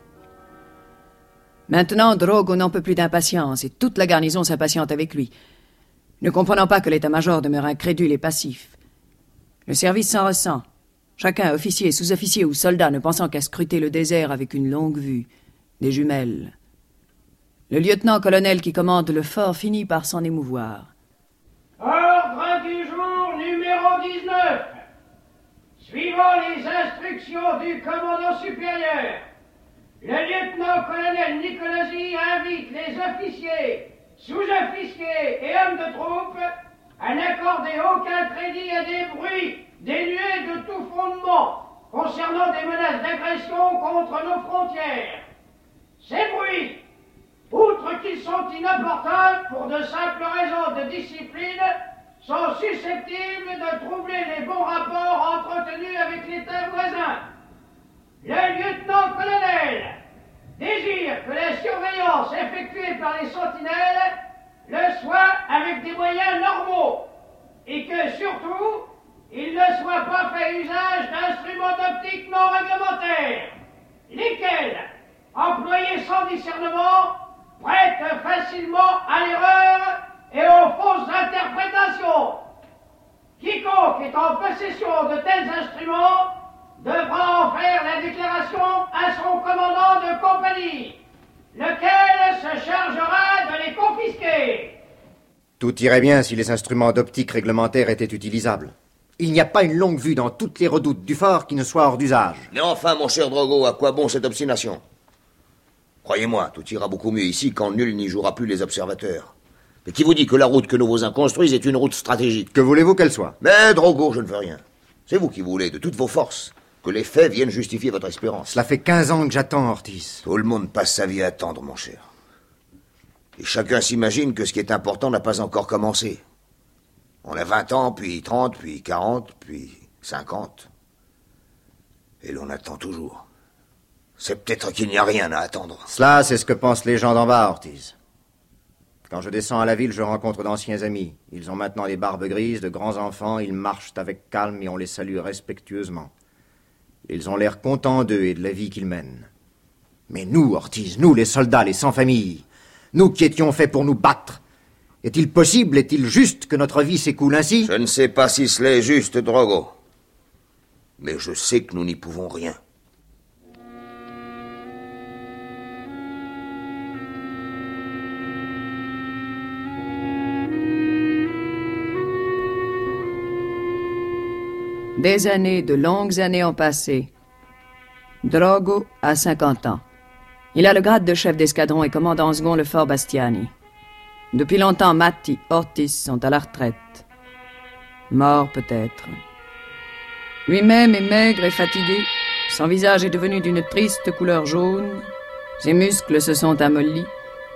Maintenant, Drogo n'en peut plus d'impatience et toute la garnison s'impatiente avec lui, ne comprenant pas que l'état-major demeure incrédule et passif. Le service s'en ressent. Chacun, officier, sous-officier ou soldat, ne pensant qu'à scruter le désert avec une longue vue, des jumelles. Le lieutenant-colonel qui commande le fort finit par s'en émouvoir. Ordre du jour numéro 19. Suivant les instructions du commandant supérieur, le lieutenant-colonel Nicolasi invite les officiers, sous-officiers et hommes de troupe à n'accorder aucun crédit à des bruits dénués de tout fondement concernant des menaces d'agression contre nos frontières. Ces bruits, outre qu'ils sont inopportuns pour de simples raisons de discipline, sont susceptibles de troubler les bons rapports entretenus avec l'État voisin. Le lieutenant-colonel désire que la surveillance effectuée par les sentinelles le soit avec des moyens normaux et que, surtout, il ne soit pas fait usage d'instruments d'optique non réglementaires, lesquels, employés sans discernement, prêtent facilement à l'erreur et aux fausses interprétations. Quiconque est en possession de tels instruments devra en faire la déclaration à son commandant de compagnie, lequel se chargera de les confisquer. Tout irait bien si les instruments d'optique réglementaires étaient utilisables. Il n'y a pas une longue vue dans toutes les redoutes du fort qui ne soit hors d'usage. Mais enfin, mon cher Drogo, à quoi bon cette obstination? Croyez-moi, tout ira beaucoup mieux ici quand nul n'y jouera plus les observateurs. Mais qui vous dit que la route que nos voisins construisent est une route stratégique? Que voulez-vous qu'elle soit? Mais Drogo, je ne veux rien. C'est vous qui voulez, de toutes vos forces, que les faits viennent justifier votre espérance. Cela fait 15 ans que j'attends, Ortiz. Tout le monde passe sa vie à attendre, mon cher. Et chacun s'imagine que ce qui est important n'a pas encore commencé. On a 20 ans, puis 30, puis 40, puis 50. Et l'on attend toujours. C'est peut-être qu'il n'y a rien à attendre. Cela, c'est ce que pensent les gens d'en bas, Ortiz. Quand je descends à la ville, je rencontre d'anciens amis. Ils ont maintenant des barbes grises, de grands enfants, ils marchent avec calme et on les salue respectueusement. Ils ont l'air contents d'eux et de la vie qu'ils mènent. Mais nous, Ortiz, nous, les soldats, les sans-famille, nous qui étions faits pour nous battre, est-il possible, est-il juste que notre vie s'écoule ainsi? Je ne sais pas si cela est juste, Drogo. Mais je sais que nous n'y pouvons rien. Des années, de longues années ont passé. Drogo a 50 ans. Il a le grade de chef d'escadron et commande en second le fort Bastiani. Depuis longtemps, Matti, Ortiz sont à la retraite. Mort peut-être. Lui-même est maigre et fatigué. Son visage est devenu d'une triste couleur jaune. Ses muscles se sont amollis.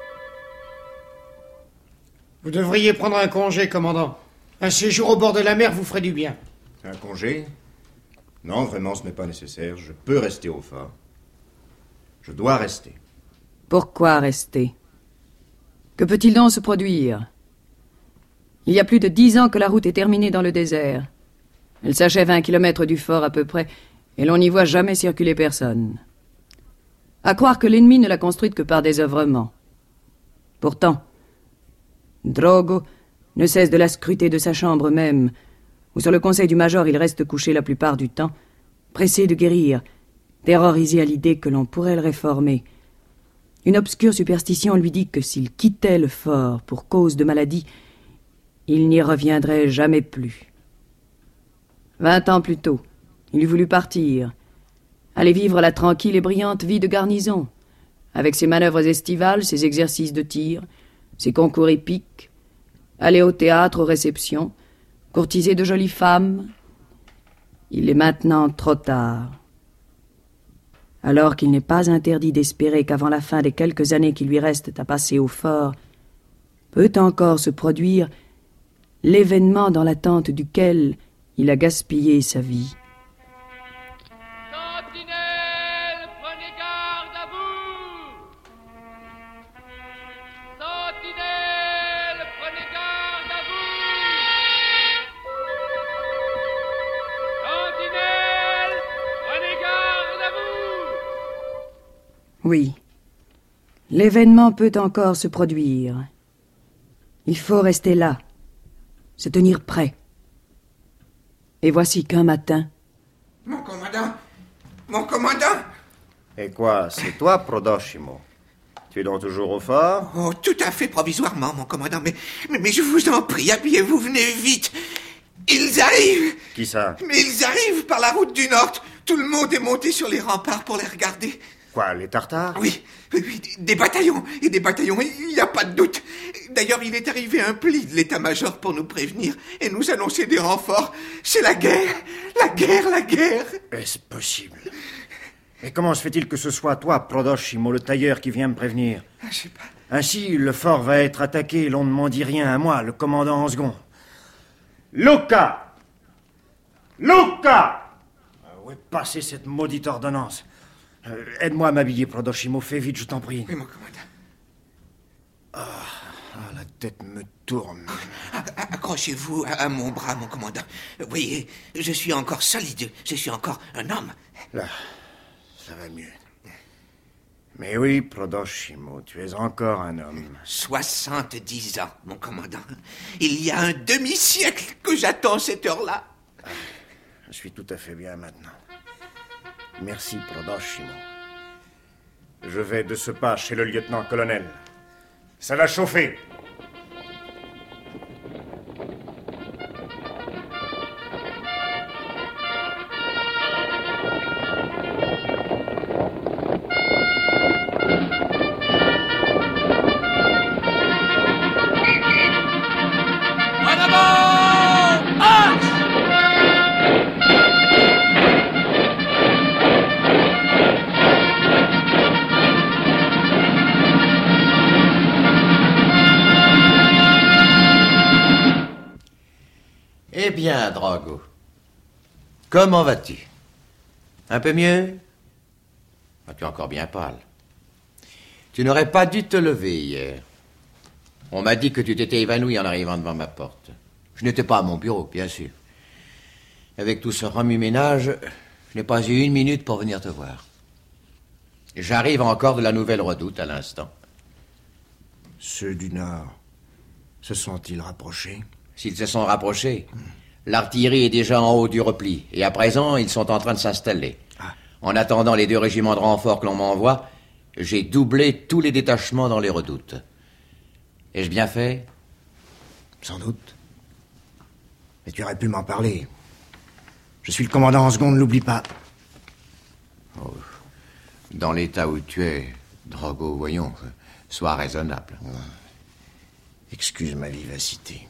Vous devriez prendre un congé, commandant. Un séjour au bord de la mer vous ferait du bien. Un congé? Non, vraiment, ce n'est pas nécessaire. Je peux rester au fort. Je dois rester. Pourquoi rester? Que peut-il donc se produire? Il y a plus de 10 ans que la route est terminée dans le désert. Elle s'achève à 1 kilomètre du fort à peu près, et l'on n'y voit jamais circuler personne. À croire que l'ennemi ne l'a construite que par désœuvrement. Pourtant, Drogo ne cesse de la scruter de sa chambre même, où sur le conseil du major il reste couché la plupart du temps, pressé de guérir, terrorisé à l'idée que l'on pourrait le réformer. Une obscure superstition lui dit que s'il quittait le fort pour cause de maladie, il n'y reviendrait jamais plus. 20 ans plus tôt, il eût voulu partir, aller vivre la tranquille et brillante vie de garnison, avec ses manœuvres estivales, ses exercices de tir, ses concours épiques, aller au théâtre, aux réceptions, courtiser de jolies femmes. Il est maintenant trop tard. Alors qu'il n'est pas interdit d'espérer qu'avant la fin des quelques années qui lui restent à passer au fort, peut encore se produire l'événement dans l'attente duquel il a gaspillé sa vie. Sentinelle, prenez garde à vous! Sentinelle, prenez garde à vous! Sentinelle, prenez garde à vous! Oui, l'événement peut encore se produire. Il faut rester là, se tenir prêt. Et voici qu'un matin... Mon commandant! Mon commandant! Et quoi, c'est toi, Prodoshimo? Tu es donc toujours au fort? Oh, tout à fait provisoirement, mon commandant, mais je vous en prie, habillez-vous, venez vite! Ils arrivent! Qui ça? Mais ils arrivent par la route du Nord! Tout le monde est monté sur les remparts pour les regarder. Quoi, les Tartares? Oui, des bataillons, et des bataillons, il n'y a pas de doute. D'ailleurs, il est arrivé un pli de l'état-major pour nous prévenir et nous annoncer des renforts. C'est la guerre, la guerre, la guerre. Est-ce possible? Mais comment se fait-il que ce soit toi, Prodoshimo, le tailleur, qui vient me prévenir? Je sais pas. Ainsi, le fort va être attaqué et l'on ne m'en dit rien à moi, le commandant en second. Luca! Luca! Où est passée cette maudite ordonnance? Aide-moi à m'habiller, Prodoshimo, fais vite, je t'en prie. Oui, mon commandant. La tête me tourne. Accrochez-vous à mon bras, mon commandant. Voyez, je suis encore solide, je suis encore un homme. Là, ça va mieux. Mais oui, Prodoshimo, tu es encore un homme. 70 ans, mon commandant. Il y a un demi-siècle que j'attends cette heure-là. Je suis tout à fait bien maintenant. Merci, Prodoshimo. Je vais de ce pas chez le lieutenant-colonel. Ça va chauffer. En avant! Marche! Eh bien, Drogo, comment vas-tu? Un peu mieux? Ah, tu es encore bien pâle. Tu n'aurais pas dû te lever hier. On m'a dit que tu t'étais évanoui en arrivant devant ma porte. Je n'étais pas à mon bureau, bien sûr. Avec tout ce remue-ménage, je n'ai pas eu 1 minute pour venir te voir. J'arrive encore de la Nouvelle Redoute à l'instant. Ceux du Nord se sont-ils rapprochés? S'ils se sont rapprochés, l'artillerie est déjà en haut du repli, et à présent, ils sont en train de s'installer. En attendant les 2 régiments de renfort que l'on m'envoie, j'ai doublé tous les détachements dans les redoutes. Ai-je bien fait? Sans doute. Mais tu aurais pu m'en parler. Je suis le commandant en second, ne l'oublie pas. Oh, dans l'état où tu es, Drogo, voyons, sois raisonnable. Excuse ma vivacité.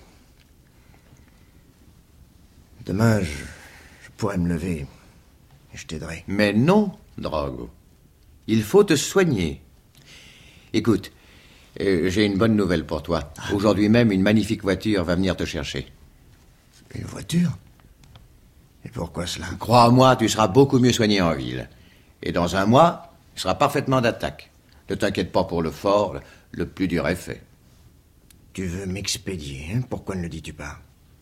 Demain, je pourrais me lever et je t'aiderai. Mais non, Drogo. Il faut te soigner. Écoute, j'ai une bonne nouvelle pour toi. Aujourd'hui même, une magnifique voiture va venir te chercher. Une voiture? Et pourquoi cela? Crois-moi, tu seras beaucoup mieux soigné en ville. Et dans 1 mois, tu seras parfaitement d'attaque. Ne t'inquiète pas pour le fort, le plus dur est fait. Tu veux m'expédier, hein? Pourquoi ne le dis-tu pas?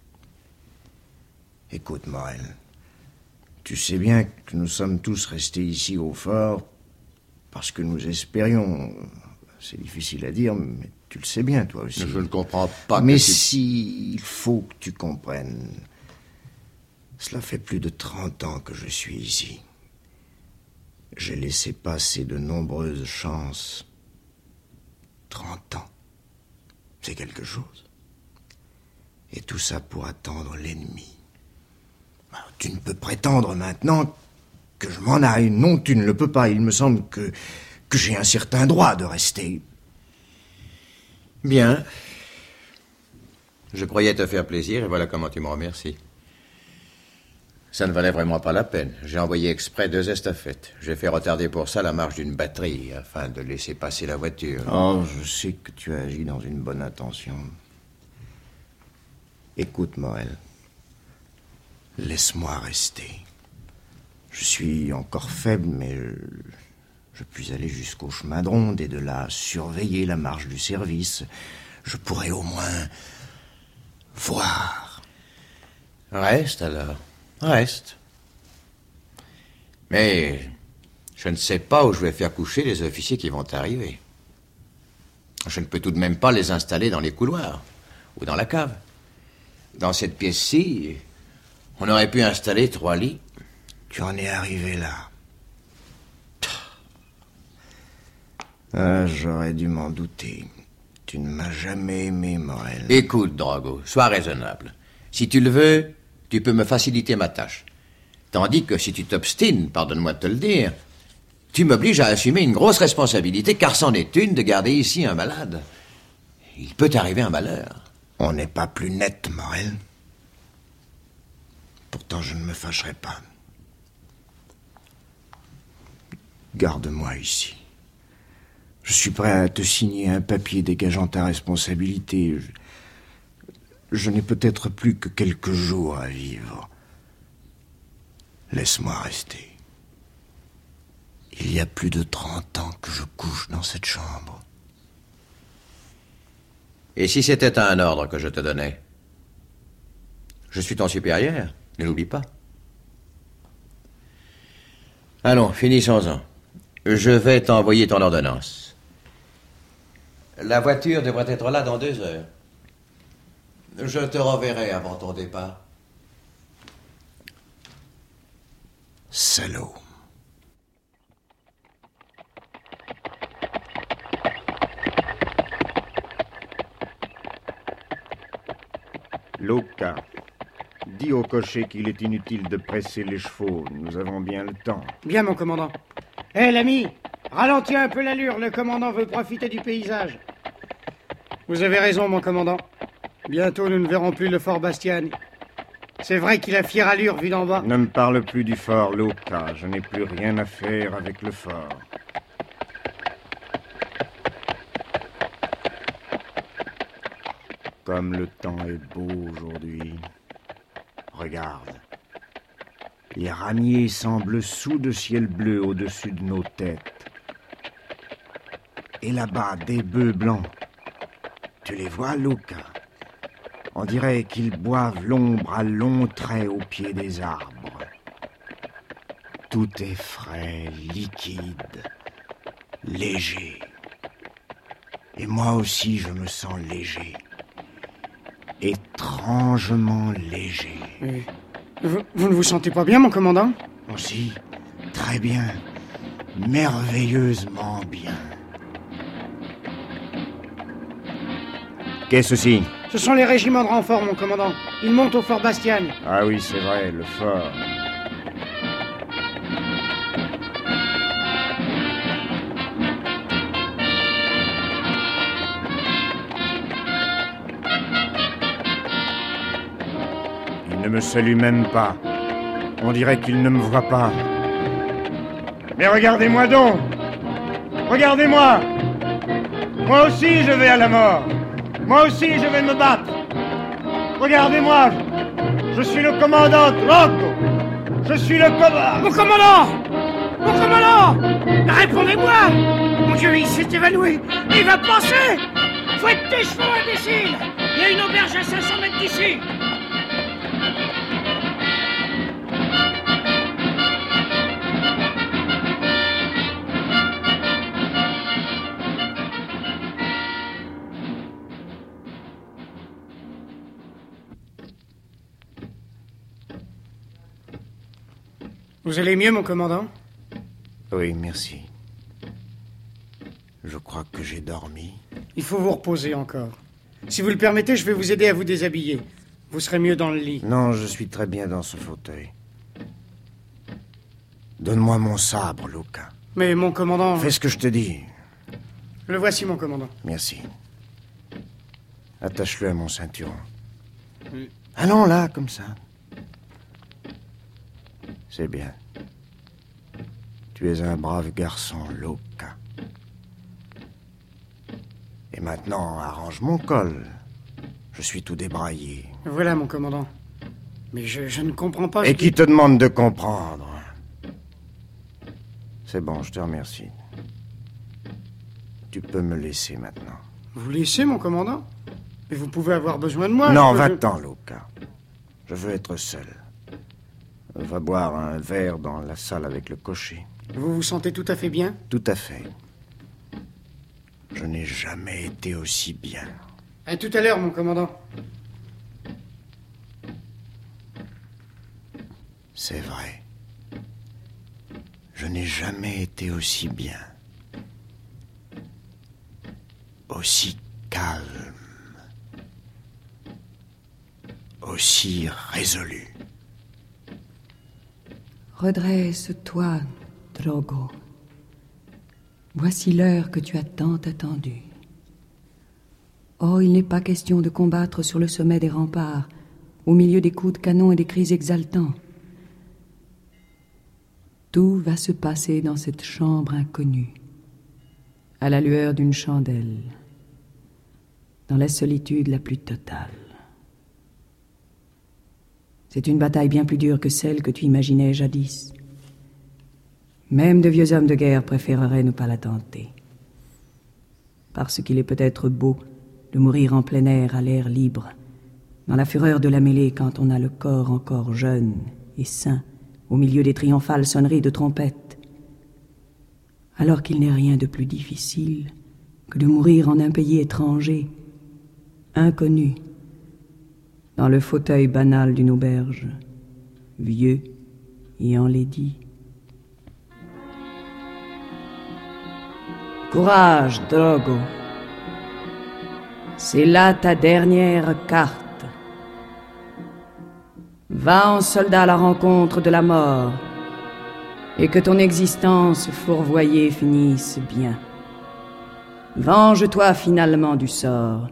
Écoute, Morel, tu sais bien que nous sommes tous restés ici au fort parce que nous espérions... C'est difficile à dire, mais tu le sais bien, toi aussi. Je ne comprends pas. Mais si, il faut que tu comprennes. Cela fait plus de 30 ans que je suis ici. J'ai laissé passer de nombreuses chances. 30 ans. C'est quelque chose. Et tout ça pour attendre l'ennemi. Alors, tu ne peux prétendre maintenant que je m'en aille. Non, tu ne le peux pas. Il me semble que j'ai un certain droit de rester. Bien. Je croyais te faire plaisir et voilà comment tu me remercies. Ça ne valait vraiment pas la peine. J'ai envoyé exprès 2 estafettes. J'ai fait retarder pour ça la marche d'une batterie afin de laisser passer la voiture. Oh, je sais que tu agis dans une bonne intention. Écoute, Morel. Laisse-moi rester. Je suis encore faible, mais je puis aller jusqu'au chemin de ronde et de là surveiller la marche du service. Je pourrais au moins voir. Reste alors. Reste. Mais je ne sais pas où je vais faire coucher les officiers qui vont arriver. Je ne peux tout de même pas les installer dans les couloirs ou dans la cave. Dans cette pièce-ci, on aurait pu installer 3 lits. Tu en es arrivé là. Ah, j'aurais dû m'en douter. Tu ne m'as jamais aimé, Morel. Écoute, Drago, sois raisonnable. Si tu le veux, tu peux me faciliter ma tâche. Tandis que si tu t'obstines, pardonne-moi de te le dire, tu m'obliges à assumer une grosse responsabilité, car c'en est une de garder ici un malade. Il peut arriver un malheur. On n'est pas plus net, Morel. Pourtant, je ne me fâcherai pas. Garde-moi ici. Je suis prêt à te signer un papier dégageant ta responsabilité. Je n'ai peut-être plus que quelques jours à vivre. Laisse-moi rester. Il y a plus de 30 ans que je couche dans cette chambre. Et si c'était un ordre que je te donnais? Je suis ton supérieur, ne l'oublie pas. Allons, finissons-en. Je vais t'envoyer ton ordonnance. La voiture devrait être là dans 2 heures. Je te reverrai avant ton départ. Salaud. Luca, dis au cocher qu'il est inutile de presser les chevaux. Nous avons bien le temps. Bien, mon commandant. Hé, l'ami, ralentis un peu l'allure. Le commandant veut profiter du paysage. Vous avez raison, mon commandant. Bientôt, nous ne verrons plus le fort Bastiani. C'est vrai qu'il a fière allure vu d'en bas. Ne me parle plus du fort, Luca. Je n'ai plus rien à faire avec le fort. Comme le temps est beau aujourd'hui. Regarde. Les ramiers semblent sous de ciel bleu au-dessus de nos têtes. Et là-bas, des bœufs blancs. Tu les vois, Luca? On dirait qu'ils boivent l'ombre à longs traits au pied des arbres. Tout est frais, liquide, léger. Et moi aussi, je me sens léger. Étrangement léger. Vous ne vous sentez pas bien, mon commandant? Aussi, très bien. Merveilleusement bien. Qu'est-ce ceci? Ce sont les régiments de renfort, mon commandant. Ils montent au fort Bastiani. Ah oui, c'est vrai, le fort. Il ne me salue même pas. On dirait qu'il ne me voit pas. Mais regardez-moi donc! Regardez-moi! Moi aussi, je vais à la mort! Moi aussi, je vais me battre. Regardez-moi, je suis le commandant Rocco. Je suis le commandant. Mon commandant! Mon commandant! Répondez-moi! Mon Dieu, il s'est évanoui. Il va passer! Fouette tes chevaux, imbécile! Il y a une auberge à 500 mètres d'ici! Vous allez mieux, mon commandant? Oui, merci. Je crois que j'ai dormi. Il faut vous reposer encore. Si vous le permettez, je vais vous aider à vous déshabiller. Vous serez mieux dans le lit. Non, je suis très bien dans ce fauteuil. Donne-moi mon sabre, Luca. Mais mon commandant... Fais ce que je te dis. Le voici, mon commandant. Merci. Attache-le à mon ceinturon. Allons là, comme ça. C'est bien. Tu es un brave garçon, Luca. Et maintenant, arrange mon col. Je suis tout débraillé. Voilà, mon commandant. Mais je ne comprends pas... Et qui te demande de comprendre? C'est bon, je te remercie. Tu peux me laisser maintenant. Vous laissez, mon commandant? Mais vous pouvez avoir besoin de moi. Non, va-t'en, Luca. Je veux être seul. Va boire un verre dans la salle avec le cocher. Vous vous sentez tout à fait bien? Tout à fait. Je n'ai jamais été aussi bien. À tout à l'heure, mon commandant. C'est vrai. Je n'ai jamais été aussi bien. Aussi calme. Aussi résolu. Redresse-toi, Drogo. Voici l'heure que tu as tant attendue. Oh, il n'est pas question de combattre sur le sommet des remparts, au milieu des coups de canon et des cris exaltants. Tout va se passer dans cette chambre inconnue, à la lueur d'une chandelle, dans la solitude la plus totale. C'est une bataille bien plus dure que celle que tu imaginais jadis. Même de vieux hommes de guerre préféreraient ne pas la tenter. Parce qu'il est peut-être beau de mourir en plein air, à l'air libre, dans la fureur de la mêlée quand on a le corps encore jeune et sain, au milieu des triomphales sonneries de trompettes. Alors qu'il n'est rien de plus difficile que de mourir en un pays étranger, inconnu, dans le fauteuil banal d'une auberge, vieux et enlaidi. Courage, Drogo. C'est là ta dernière carte. Va en soldat à la rencontre de la mort, et que ton existence fourvoyée finisse bien. Venge-toi finalement du sort.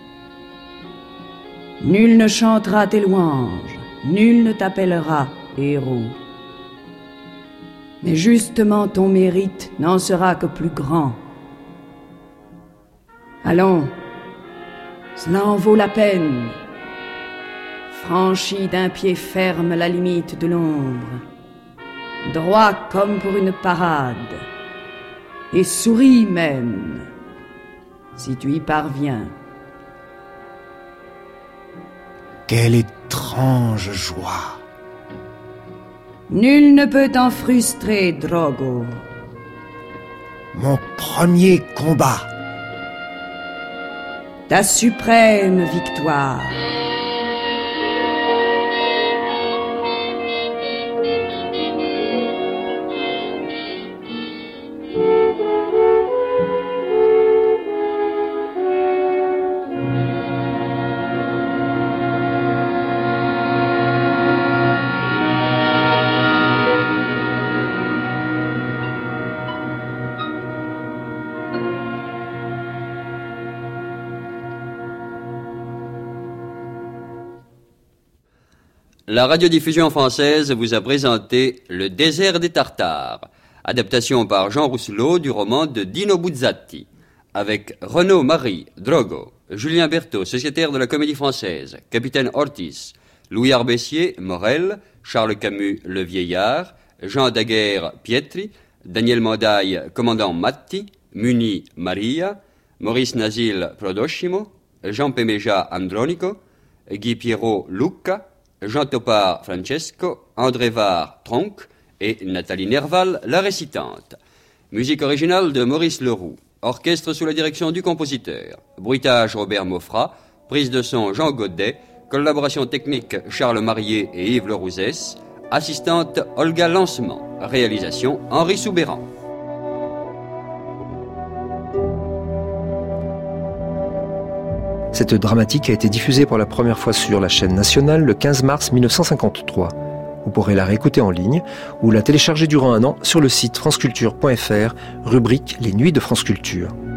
Nul ne chantera tes louanges, nul ne t'appellera héros. Mais justement ton mérite n'en sera que plus grand. Allons, cela en vaut la peine. Franchis d'un pied ferme la limite de l'ombre, droit comme pour une parade, et souris même, si tu y parviens. Quelle étrange joie! Nul ne peut t'en frustrer, Drogo. Mon premier combat. Ta suprême victoire. La radiodiffusion française vous a présenté Le désert des Tartares, adaptation par Jean Rousselot du roman de Dino Buzzati, avec Renaud Marie, Drogo, Julien Berthaud, sociétaire de la Comédie Française, Capitaine Ortiz, Louis Arbessier, Morel, Charles Camus, Le Vieillard, Jean Daguerre, Pietri, Daniel Mandaille, Commandant Matti, Muni, Maria, Maurice Nasil Prodoscimo, Jean Pemeja Andronico, Guy Pierrot Lucca, Jean Topard Francesco, André Var Tronc et Nathalie Nerval, la récitante. Musique originale de Maurice Leroux. Orchestre sous la direction du compositeur. Bruitage Robert Maufra. Prise de son Jean Godet. Collaboration technique Charles Marié et Yves Lerouzès. Assistante Olga Lancement. Réalisation Henri Soubéran. Cette dramatique a été diffusée pour la première fois sur la chaîne nationale le 15 mars 1953. Vous pourrez la réécouter en ligne ou la télécharger durant un an sur le site franceculture.fr, rubrique Les Nuits de France Culture.